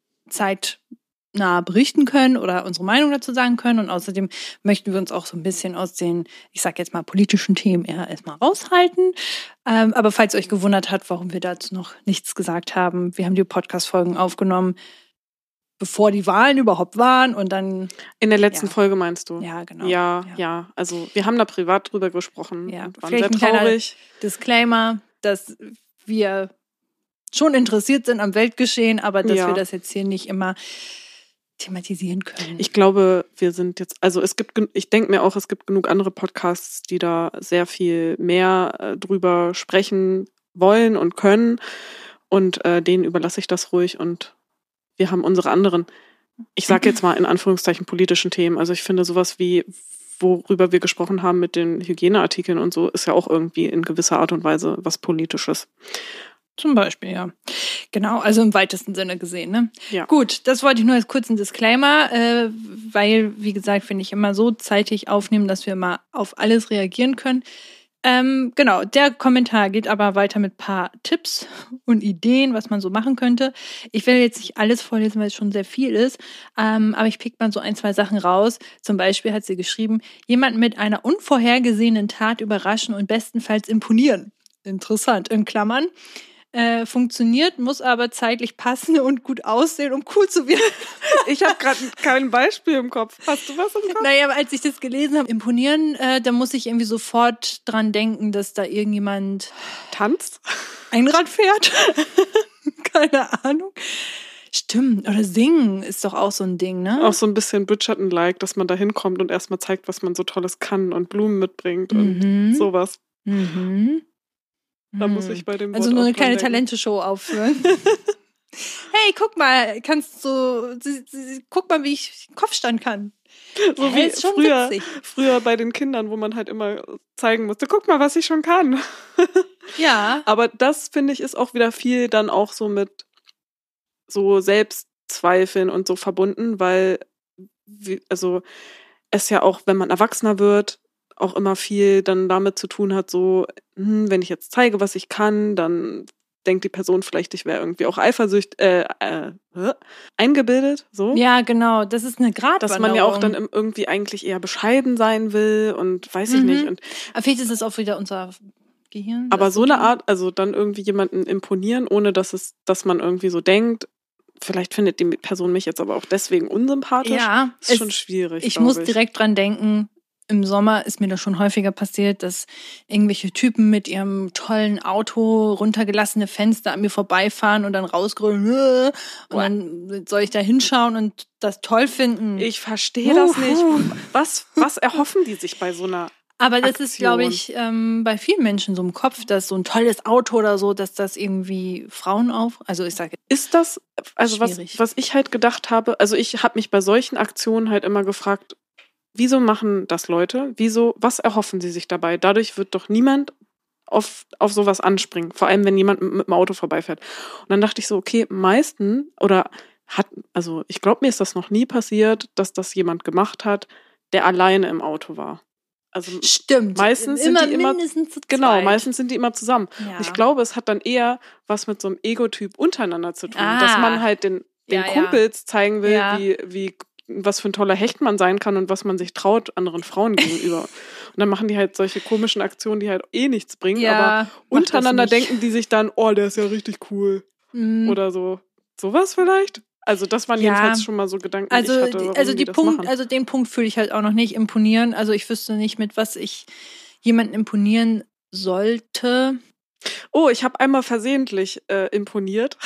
zeitnah berichten können oder unsere Meinung dazu sagen können. Und außerdem möchten wir uns auch so ein bisschen aus den, ich sag jetzt mal, politischen Themen eher erstmal raushalten. Ähm, aber falls ihr euch gewundert habt, warum wir dazu noch nichts gesagt haben, wir haben die Podcast-Folgen aufgenommen, bevor die Wahlen überhaupt waren und dann... In der letzten Ja. Folge meinst du? Ja, genau. Ja, ja, Ja. Also wir haben da privat drüber gesprochen Ja, und waren vielleicht sehr ein kleiner traurig. Disclaimer, dass wir schon interessiert sind am Weltgeschehen, aber dass Ja. wir das jetzt hier nicht immer thematisieren können. Ich glaube, wir sind jetzt, also es gibt, gen- ich denke mir auch, es gibt genug andere Podcasts, die da sehr viel mehr äh, drüber sprechen wollen und können und äh, denen überlasse ich das ruhig und wir haben unsere anderen, ich sage jetzt mal in Anführungszeichen politischen Themen, also ich finde sowas wie, worüber wir gesprochen haben mit den Hygieneartikeln und so, ist ja auch irgendwie in gewisser Art und Weise was Politisches. Zum Beispiel, ja. Genau, also im weitesten Sinne gesehen, ne? Ja. Gut, das wollte ich nur als kurzen Disclaimer, äh, weil, wie gesagt, finde ich immer so zeitig aufnehmen, dass wir immer auf alles reagieren können. Ähm, genau, der Kommentar geht aber weiter mit ein paar Tipps und Ideen, was man so machen könnte. Ich will jetzt nicht alles vorlesen, weil es schon sehr viel ist, ähm, aber ich pick mal so ein, zwei Sachen raus. Zum Beispiel hat sie geschrieben, jemanden mit einer unvorhergesehenen Tat überraschen und bestenfalls imponieren. Interessant, in Klammern. Äh, funktioniert, muss aber zeitlich passen und gut aussehen, um cool zu werden. Ich habe gerade kein Beispiel im Kopf. Hast du was im Kopf? Naja, aber als ich das gelesen habe, imponieren, äh, da muss ich irgendwie sofort dran denken, dass da irgendjemand Tanzt? Einrad fährt. Keine Ahnung. Stimmt, oder singen ist doch auch so ein Ding, ne? Auch so ein bisschen Bridgerton-like, dass man da hinkommt und erstmal zeigt, was man so Tolles kann und Blumen mitbringt und Mhm. sowas. Mhm. Da muss ich bei dem Wort Also nur auch eine dran kleine denken. Talenteshow aufführen. Hey, guck mal, kannst du, sie, sie, guck mal, wie ich Kopfstand kann. So Hä, wie ist schon früher, witzig. früher bei den Kindern, wo man halt immer zeigen musste, guck mal, was ich schon kann. Ja. Aber das, finde ich, ist auch wieder viel dann auch so mit so Selbstzweifeln und so verbunden, weil, wie, also es ja auch, wenn man erwachsener wird, auch immer viel dann damit zu tun hat, so, hm, wenn ich jetzt zeige, was ich kann, dann denkt die Person vielleicht, ich wäre irgendwie auch eifersüchtig, äh, äh, äh, eingebildet, so. Ja, genau, das ist eine Gratwanderung. Dass man ja auch dann im- irgendwie eigentlich eher bescheiden sein will und weiß ich Mhm. nicht. Und, Aber vielleicht ist das auch wieder unser Gehirn. aber das so eine tut. Art, also dann irgendwie jemanden imponieren, ohne dass es, dass man irgendwie so denkt, vielleicht findet die Person mich jetzt aber auch deswegen unsympathisch. Ja, ist es- schon schwierig. Ich glaub muss ich. direkt dran denken, im Sommer ist mir das schon häufiger passiert, dass irgendwelche Typen mit ihrem tollen Auto runtergelassene Fenster an mir vorbeifahren und dann rausgrölen. "Äh", und dann soll ich da hinschauen und das toll finden. Ich verstehe das nicht. Uhu. Was, was erhoffen die sich bei so einer Aber das Aktion? ist, glaube ich, ähm, bei vielen Menschen so im Kopf, dass so ein tolles Auto oder so, dass das irgendwie Frauen auf... Also ich sage, Ist das, also was, Schwierig. was ich halt gedacht habe, also ich habe mich bei solchen Aktionen halt immer gefragt, wieso machen das Leute? Wieso, was erhoffen sie sich dabei? Dadurch wird doch niemand auf, auf sowas anspringen, vor allem wenn jemand mit, mit dem Auto vorbeifährt. Und dann dachte ich so, okay, meisten oder hat, also ich glaube, mir ist das noch nie passiert, dass das jemand gemacht hat, der alleine im Auto war. Also Stimmt. meistens sind immer die immer mindestens zu genau, zweit. meistens sind die immer zusammen. Ja. Ich glaube, es hat dann eher was mit so einem Ego-Typ untereinander zu tun, Ah. dass man halt den, den Ja, ja. Kumpels zeigen will, Ja. wie, wie was für ein toller Hecht man sein kann und was man sich traut anderen Frauen gegenüber. Und dann machen die halt solche komischen Aktionen, die halt eh nichts bringen, Ja, aber mach das untereinander nicht. denken die sich dann, oh, der ist ja richtig cool. Mhm. Oder so. Sowas vielleicht? Also das waren Ja. jedenfalls schon mal so Gedanken, die Also, ich hatte, die, warum also die die das Punkt, machen. also den Punkt fühle ich halt auch noch nicht imponieren. Also ich wüsste nicht, mit was ich jemanden imponieren sollte. Oh, ich habe einmal versehentlich äh, imponiert.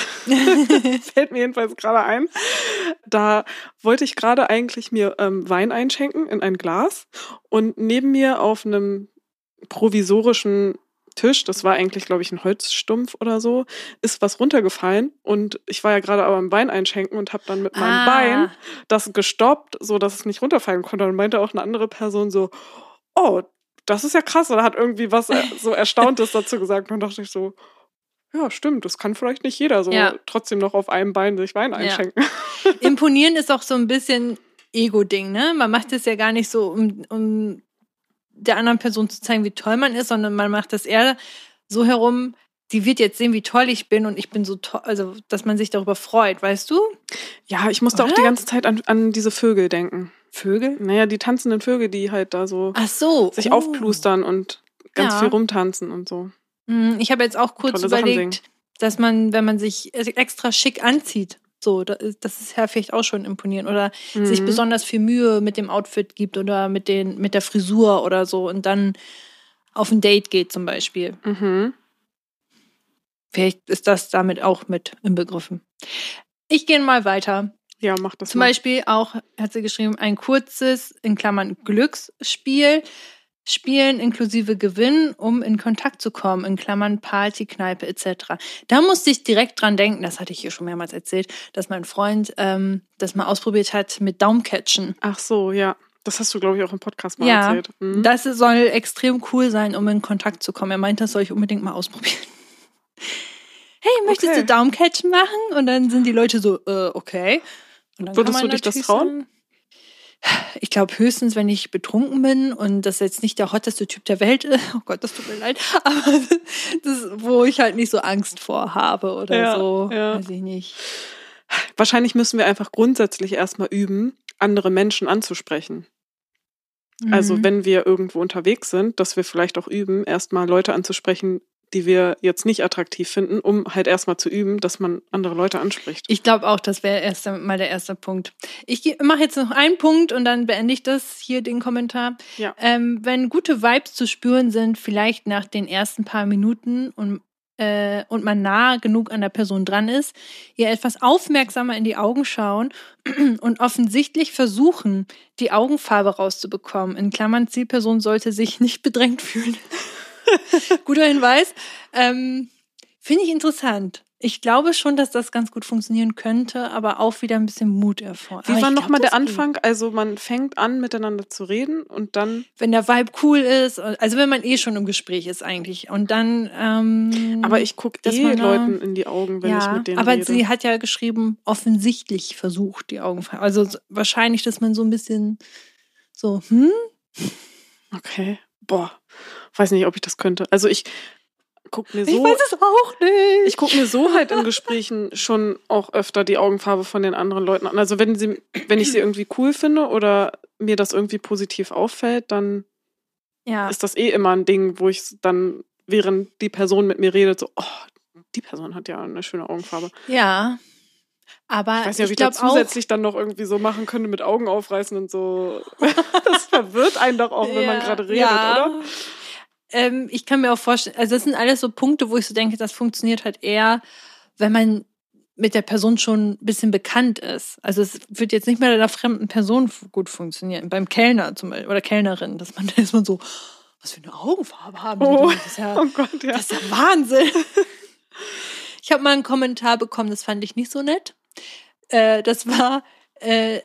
Fällt mir jedenfalls gerade ein. Da wollte ich gerade eigentlich mir ähm, Wein einschenken in ein Glas und neben mir auf einem provisorischen Tisch, das war eigentlich, glaube ich, ein Holzstumpf oder so, ist was runtergefallen und ich war ja gerade aber im Wein einschenken und habe dann mit meinem Ah. Bein das gestoppt, so dass es nicht runterfallen konnte. Und meinte auch eine andere Person so, oh, das ist ja krass. Oder hat irgendwie was äh, so Erstauntes dazu gesagt. Und dann dachte ich so, ja, stimmt, das kann vielleicht nicht jeder so Ja. trotzdem noch auf einem Bein sich Wein einschenken. Imponieren ist auch so ein bisschen Ego-Ding, ne? Man macht es ja gar nicht so, um, um der anderen Person zu zeigen, wie toll man ist, sondern man macht das eher so herum, die wird jetzt sehen, wie toll ich bin und ich bin so toll, also dass man sich darüber freut, weißt du? Ja, ich musste Oder? auch die ganze Zeit an, an diese Vögel denken. Vögel? Naja, die tanzenden Vögel, die halt da so Ach so. sich oh. aufplustern und ganz Ja. viel rumtanzen und so. Hm, Ich habe jetzt auch kurz Tolle Sachen überlegt, singen. dass man, wenn man sich extra schick anzieht, so, das ist, das ist ja vielleicht auch schon imponieren. Oder Mhm. sich besonders viel Mühe mit dem Outfit gibt oder mit, den, mit der Frisur oder so und dann auf ein Date geht zum Beispiel. Mhm. Vielleicht ist das damit auch mit inbegriffen. Ich gehe mal weiter. Ja, mach das Zum mal. Beispiel auch, hat sie geschrieben, ein kurzes, in Klammern Glücksspiel, Spielen inklusive Gewinn, um in Kontakt zu kommen, in Klammern Party, Kneipe et cetera. Da musste ich direkt dran denken, das hatte ich hier schon mehrmals erzählt, dass mein Freund ähm, das mal ausprobiert hat mit Daumencatchen. Ach so, ja. Das hast du, glaube ich, auch im Podcast mal Ja, erzählt. Mhm. das soll extrem cool sein, um in Kontakt zu kommen. Er meint, das soll ich unbedingt mal ausprobieren. Hey, möchtest Okay. du Daumencatchen machen? Und dann sind die Leute so, äh, okay. Und dann Würdest kann man du dich das natürlich trauen? sagen, ich glaube höchstens, wenn ich betrunken bin und das jetzt nicht der hotteste Typ der Welt ist. Oh Gott, das tut mir leid. Aber das, wo ich halt nicht so Angst vor habe oder Ja, so. ja. Weiß ich nicht. Wahrscheinlich müssen wir einfach grundsätzlich erstmal üben, andere Menschen anzusprechen. Also Mhm. wenn wir irgendwo unterwegs sind, dass wir vielleicht auch üben, erstmal Leute anzusprechen, die wir jetzt nicht attraktiv finden, um halt erstmal zu üben, dass man andere Leute anspricht. Ich glaube auch, das wäre erst mal der erste Punkt. Ich mache jetzt noch einen Punkt und dann beende ich das hier, den Kommentar. Ja. Ähm, wenn gute Vibes zu spüren sind, vielleicht nach den ersten paar Minuten und, äh, und man nah genug an der Person dran ist, ihr etwas aufmerksamer in die Augen schauen und offensichtlich versuchen, die Augenfarbe rauszubekommen. In Klammern, Zielperson sollte sich nicht bedrängt fühlen. Guter Hinweis. Ähm, Finde ich interessant. Ich glaube schon, dass das ganz gut funktionieren könnte, aber auch wieder ein bisschen Mut erfordert. Wie war nochmal der das Anfang? Also man fängt an, miteinander zu reden und dann... Wenn der Vibe cool ist, also wenn man eh schon im Gespräch ist eigentlich. Und dann... Ähm, Aber ich gucke dass eh man da- Leuten in die Augen, wenn ja, ich mit denen aber rede. sie hat ja geschrieben, offensichtlich versucht, die Augen... Also so- wahrscheinlich, dass man so ein bisschen so, hm? Okay. Boah, weiß nicht, ob ich das könnte. Also ich guck mir so... Ich weiß es auch nicht. Ich gucke mir so halt in Gesprächen schon auch öfter die Augenfarbe von den anderen Leuten an. Also wenn sie, wenn ich sie irgendwie cool finde oder mir das irgendwie positiv auffällt, dann ja. ist das eh immer ein Ding, wo ich dann, während die Person mit mir redet, so, oh, die Person hat ja eine schöne Augenfarbe. Ja. Aber Ich weiß nicht, ob ich, ich da glaube auch, zusätzlich dann noch irgendwie so machen könnte mit Augen aufreißen und so. Das verwirrt einen doch auch, wenn man gerade redet, ja. oder? Ähm, ich kann mir auch vorstellen, also das sind alles so Punkte, wo ich so denke, das funktioniert halt eher, wenn man mit der Person schon ein bisschen bekannt ist. Also es wird jetzt nicht mehr einer fremden Person gut funktionieren. Beim Kellner zum Beispiel oder Kellnerin, dass man da ist man so, was für eine Augenfarbe haben die Oh, denn? Das ist ja, oh Gott, ja. das ist ja Wahnsinn. Ich habe mal einen Kommentar bekommen, das fand ich nicht so nett. Äh, das war äh,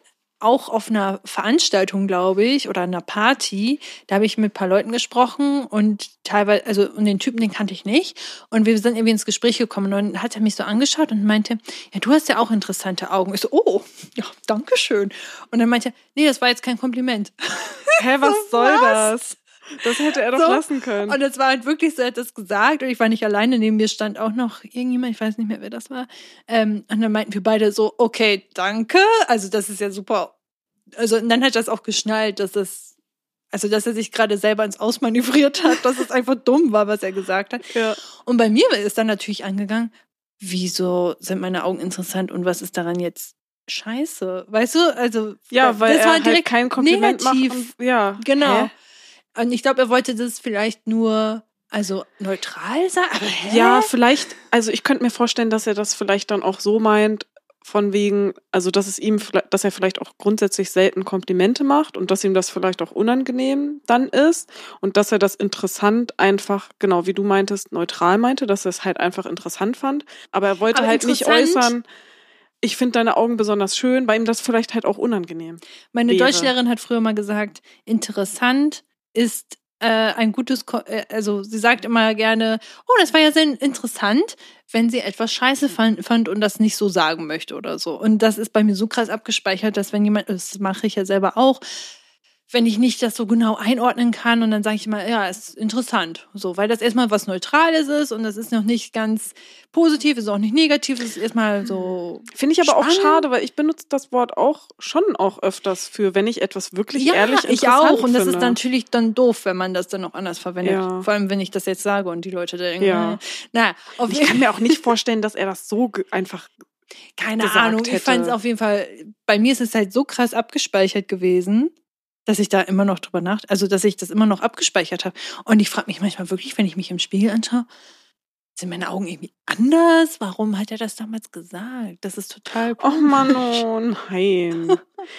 auch auf einer Veranstaltung, glaube ich, oder einer Party, da habe ich mit ein paar Leuten gesprochen und teilweise, also und den Typen, den kannte ich nicht. Und wir sind irgendwie ins Gespräch gekommen und dann hat er mich so angeschaut und meinte, ja, du hast ja auch interessante Augen. Ich so, oh, ja, danke schön. Und dann meinte er, nee, das war jetzt kein Kompliment. Hä, was So, soll was? das? Das hätte er doch So. lassen können. Und es war halt wirklich so, er hat das gesagt und ich war nicht alleine, neben mir stand auch noch irgendjemand, ich weiß nicht mehr, wer das war. Ähm, und dann meinten wir beide so, okay, danke, also das ist ja super. Also und dann hat er das auch geschnallt, dass das, also dass er sich gerade selber ins Ausmanövriert hat, dass es einfach dumm war, was er gesagt hat. Ja. Und bei mir ist dann natürlich angegangen, wieso sind meine Augen interessant und was ist daran jetzt scheiße? Weißt du, also Ja, weil das er war halt direkt kein Kompliment negativ. macht. Und, ja. Genau. Hä? Und ich glaube, er wollte das vielleicht nur, also neutral sagen. Aber hä? Ja, vielleicht, also ich könnte mir vorstellen, dass er das vielleicht dann auch so meint, von wegen, also dass es ihm, dass er vielleicht auch grundsätzlich selten Komplimente macht und dass ihm das vielleicht auch unangenehm dann ist und dass er das interessant einfach, genau wie du meintest, neutral meinte, dass er es halt einfach interessant fand. Aber er wollte Aber halt nicht interessant- äußern, ich finde deine Augen besonders schön, weil ihm das vielleicht halt auch unangenehm Meine wäre. Deutschlehrerin hat früher mal gesagt, interessant ist äh, ein gutes, Ko äh, also sie sagt immer gerne, oh, das war ja sehr interessant, wenn sie etwas scheiße fand, fand und das nicht so sagen möchte oder so. Und das ist bei mir so krass abgespeichert, dass wenn jemand, das mache ich ja selber auch, wenn ich nicht das so genau einordnen kann und dann sage ich mal, ja, ist interessant, so, weil das erstmal was Neutrales ist und das ist noch nicht ganz positiv, ist auch nicht negativ, ist erstmal so. Finde ich aber auch spannend. schade, weil ich benutze das Wort auch schon auch öfters für, wenn ich etwas wirklich Ja, ehrlich ich interessant auch. Und das finde. ist natürlich dann doof, wenn man das dann noch anders verwendet. Ja. Vor allem, wenn ich das jetzt sage und die Leute denken, Ja. äh, na, auf Ich jeden kann mir auch nicht vorstellen, dass er das so ge- einfach keine gesagt Ahnung. Ich hätte. fand es auf jeden Fall, bei mir ist es halt so krass abgespeichert gewesen, dass ich da immer noch drüber nach, also dass ich das immer noch abgespeichert habe. Und ich frage mich manchmal wirklich, wenn ich mich im Spiegel anschaue, sind meine Augen irgendwie anders? Warum hat er das damals gesagt? Das ist total Oh Mann, oh nein.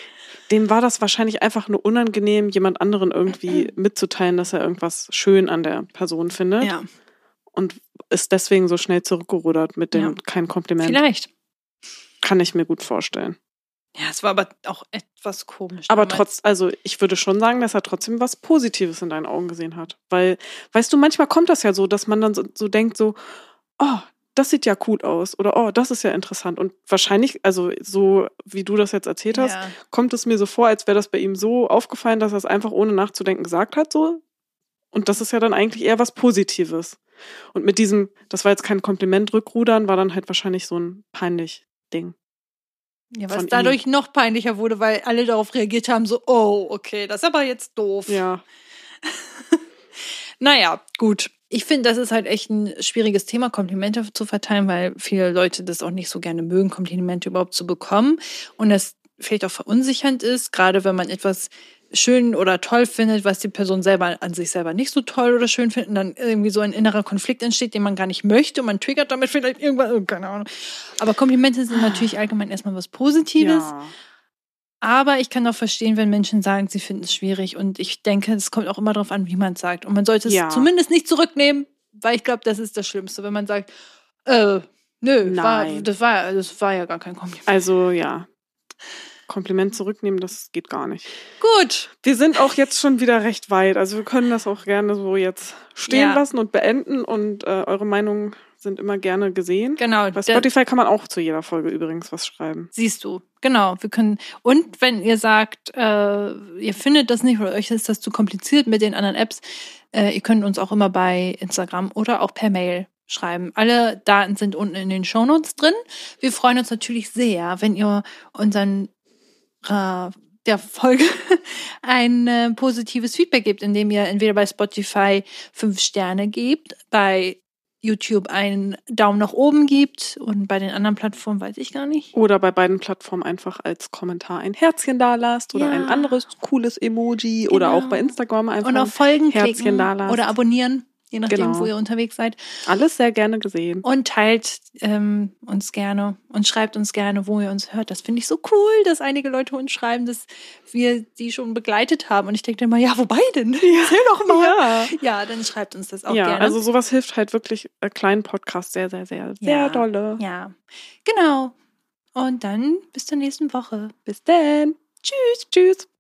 Dem war das wahrscheinlich einfach nur unangenehm, jemand anderen irgendwie mitzuteilen, dass er irgendwas schön an der Person findet. Ja, Und ist deswegen so schnell zurückgerudert mit dem Ja. kein Kompliment. vielleicht. Kann ich mir gut vorstellen. Ja, es war aber auch etwas komisch. Aber damals. trotz, also ich würde schon sagen, dass er trotzdem was Positives in deinen Augen gesehen hat. Weil, weißt du, manchmal kommt das ja so, dass man dann so, so denkt so, oh, das sieht ja gut aus oder oh, das ist ja interessant. Und wahrscheinlich, also so wie du das jetzt erzählt hast, Ja. kommt es mir so vor, als wäre das bei ihm so aufgefallen, dass er es einfach ohne nachzudenken gesagt hat, so. Und das ist ja dann eigentlich eher was Positives. Und mit diesem, das war jetzt kein Kompliment, rückrudern, war dann halt wahrscheinlich so ein peinlich Ding. Ja, was von dadurch noch peinlicher wurde, weil alle darauf reagiert haben, so, oh, okay, das ist aber jetzt doof. Ja. Naja, gut. Ich finde, das ist halt echt ein schwieriges Thema, Komplimente zu verteilen, weil viele Leute das auch nicht so gerne mögen, Komplimente überhaupt zu bekommen. Und das vielleicht auch verunsichernd ist, gerade wenn man etwas schön oder toll findet, was die Person selber an sich selber nicht so toll oder schön findet, und dann irgendwie so ein innerer Konflikt entsteht, den man gar nicht möchte und man triggert damit vielleicht irgendwann, oh, keine Ahnung. Aber Komplimente sind natürlich allgemein erstmal was Positives. Ja. Aber ich kann auch verstehen, wenn Menschen sagen, sie finden es schwierig. Und ich denke, es kommt auch immer darauf an, wie man es sagt. Und man sollte es Ja. zumindest nicht zurücknehmen, weil ich glaube, das ist das Schlimmste, wenn man sagt, äh, nö, war, Nein. das, war, das war ja gar kein Kompliment. Also ja, Kompliment zurücknehmen, das geht gar nicht. Gut. Wir sind auch jetzt schon wieder recht weit. Also wir können das auch gerne so jetzt stehen Ja. lassen und beenden. Und äh, eure Meinungen sind immer gerne gesehen. Genau. Bei der- Spotify kann man auch zu jeder Folge übrigens was schreiben. Siehst du, genau. Wir können. Und wenn ihr sagt, äh, ihr findet das nicht oder euch ist das zu kompliziert mit den anderen Apps, äh, ihr könnt uns auch immer bei Instagram oder auch per Mail schreiben. Alle Daten sind unten in den Shownotes drin. Wir freuen uns natürlich sehr, wenn ihr unseren äh, der Folge ein äh, positives Feedback gebt, indem ihr entweder bei Spotify fünf Sterne gebt, bei YouTube einen Daumen nach oben gibt und bei den anderen Plattformen weiß ich gar nicht. Oder bei beiden Plattformen einfach als Kommentar ein Herzchen da lasst oder Ja. ein anderes cooles Emoji oder Genau. auch bei Instagram einfach Und auf ein Folgen Herzchen klicken da lasst. oder abonnieren, je nachdem, Genau. wo ihr unterwegs seid. Alles sehr gerne gesehen. Und teilt ähm, uns gerne und schreibt uns gerne, wo ihr uns hört. Das finde ich so cool, dass einige Leute uns schreiben, dass wir die schon begleitet haben. Und ich denke immer, ja, wobei denn? Erzähl doch mal. Ja. Ja, dann schreibt uns das auch Ja, gerne. also sowas hilft halt wirklich äh, kleinen Podcasts sehr, sehr, sehr, sehr Ja. dolle. Ja, genau. Und dann bis zur nächsten Woche. Bis dann. Tschüss. Tschüss.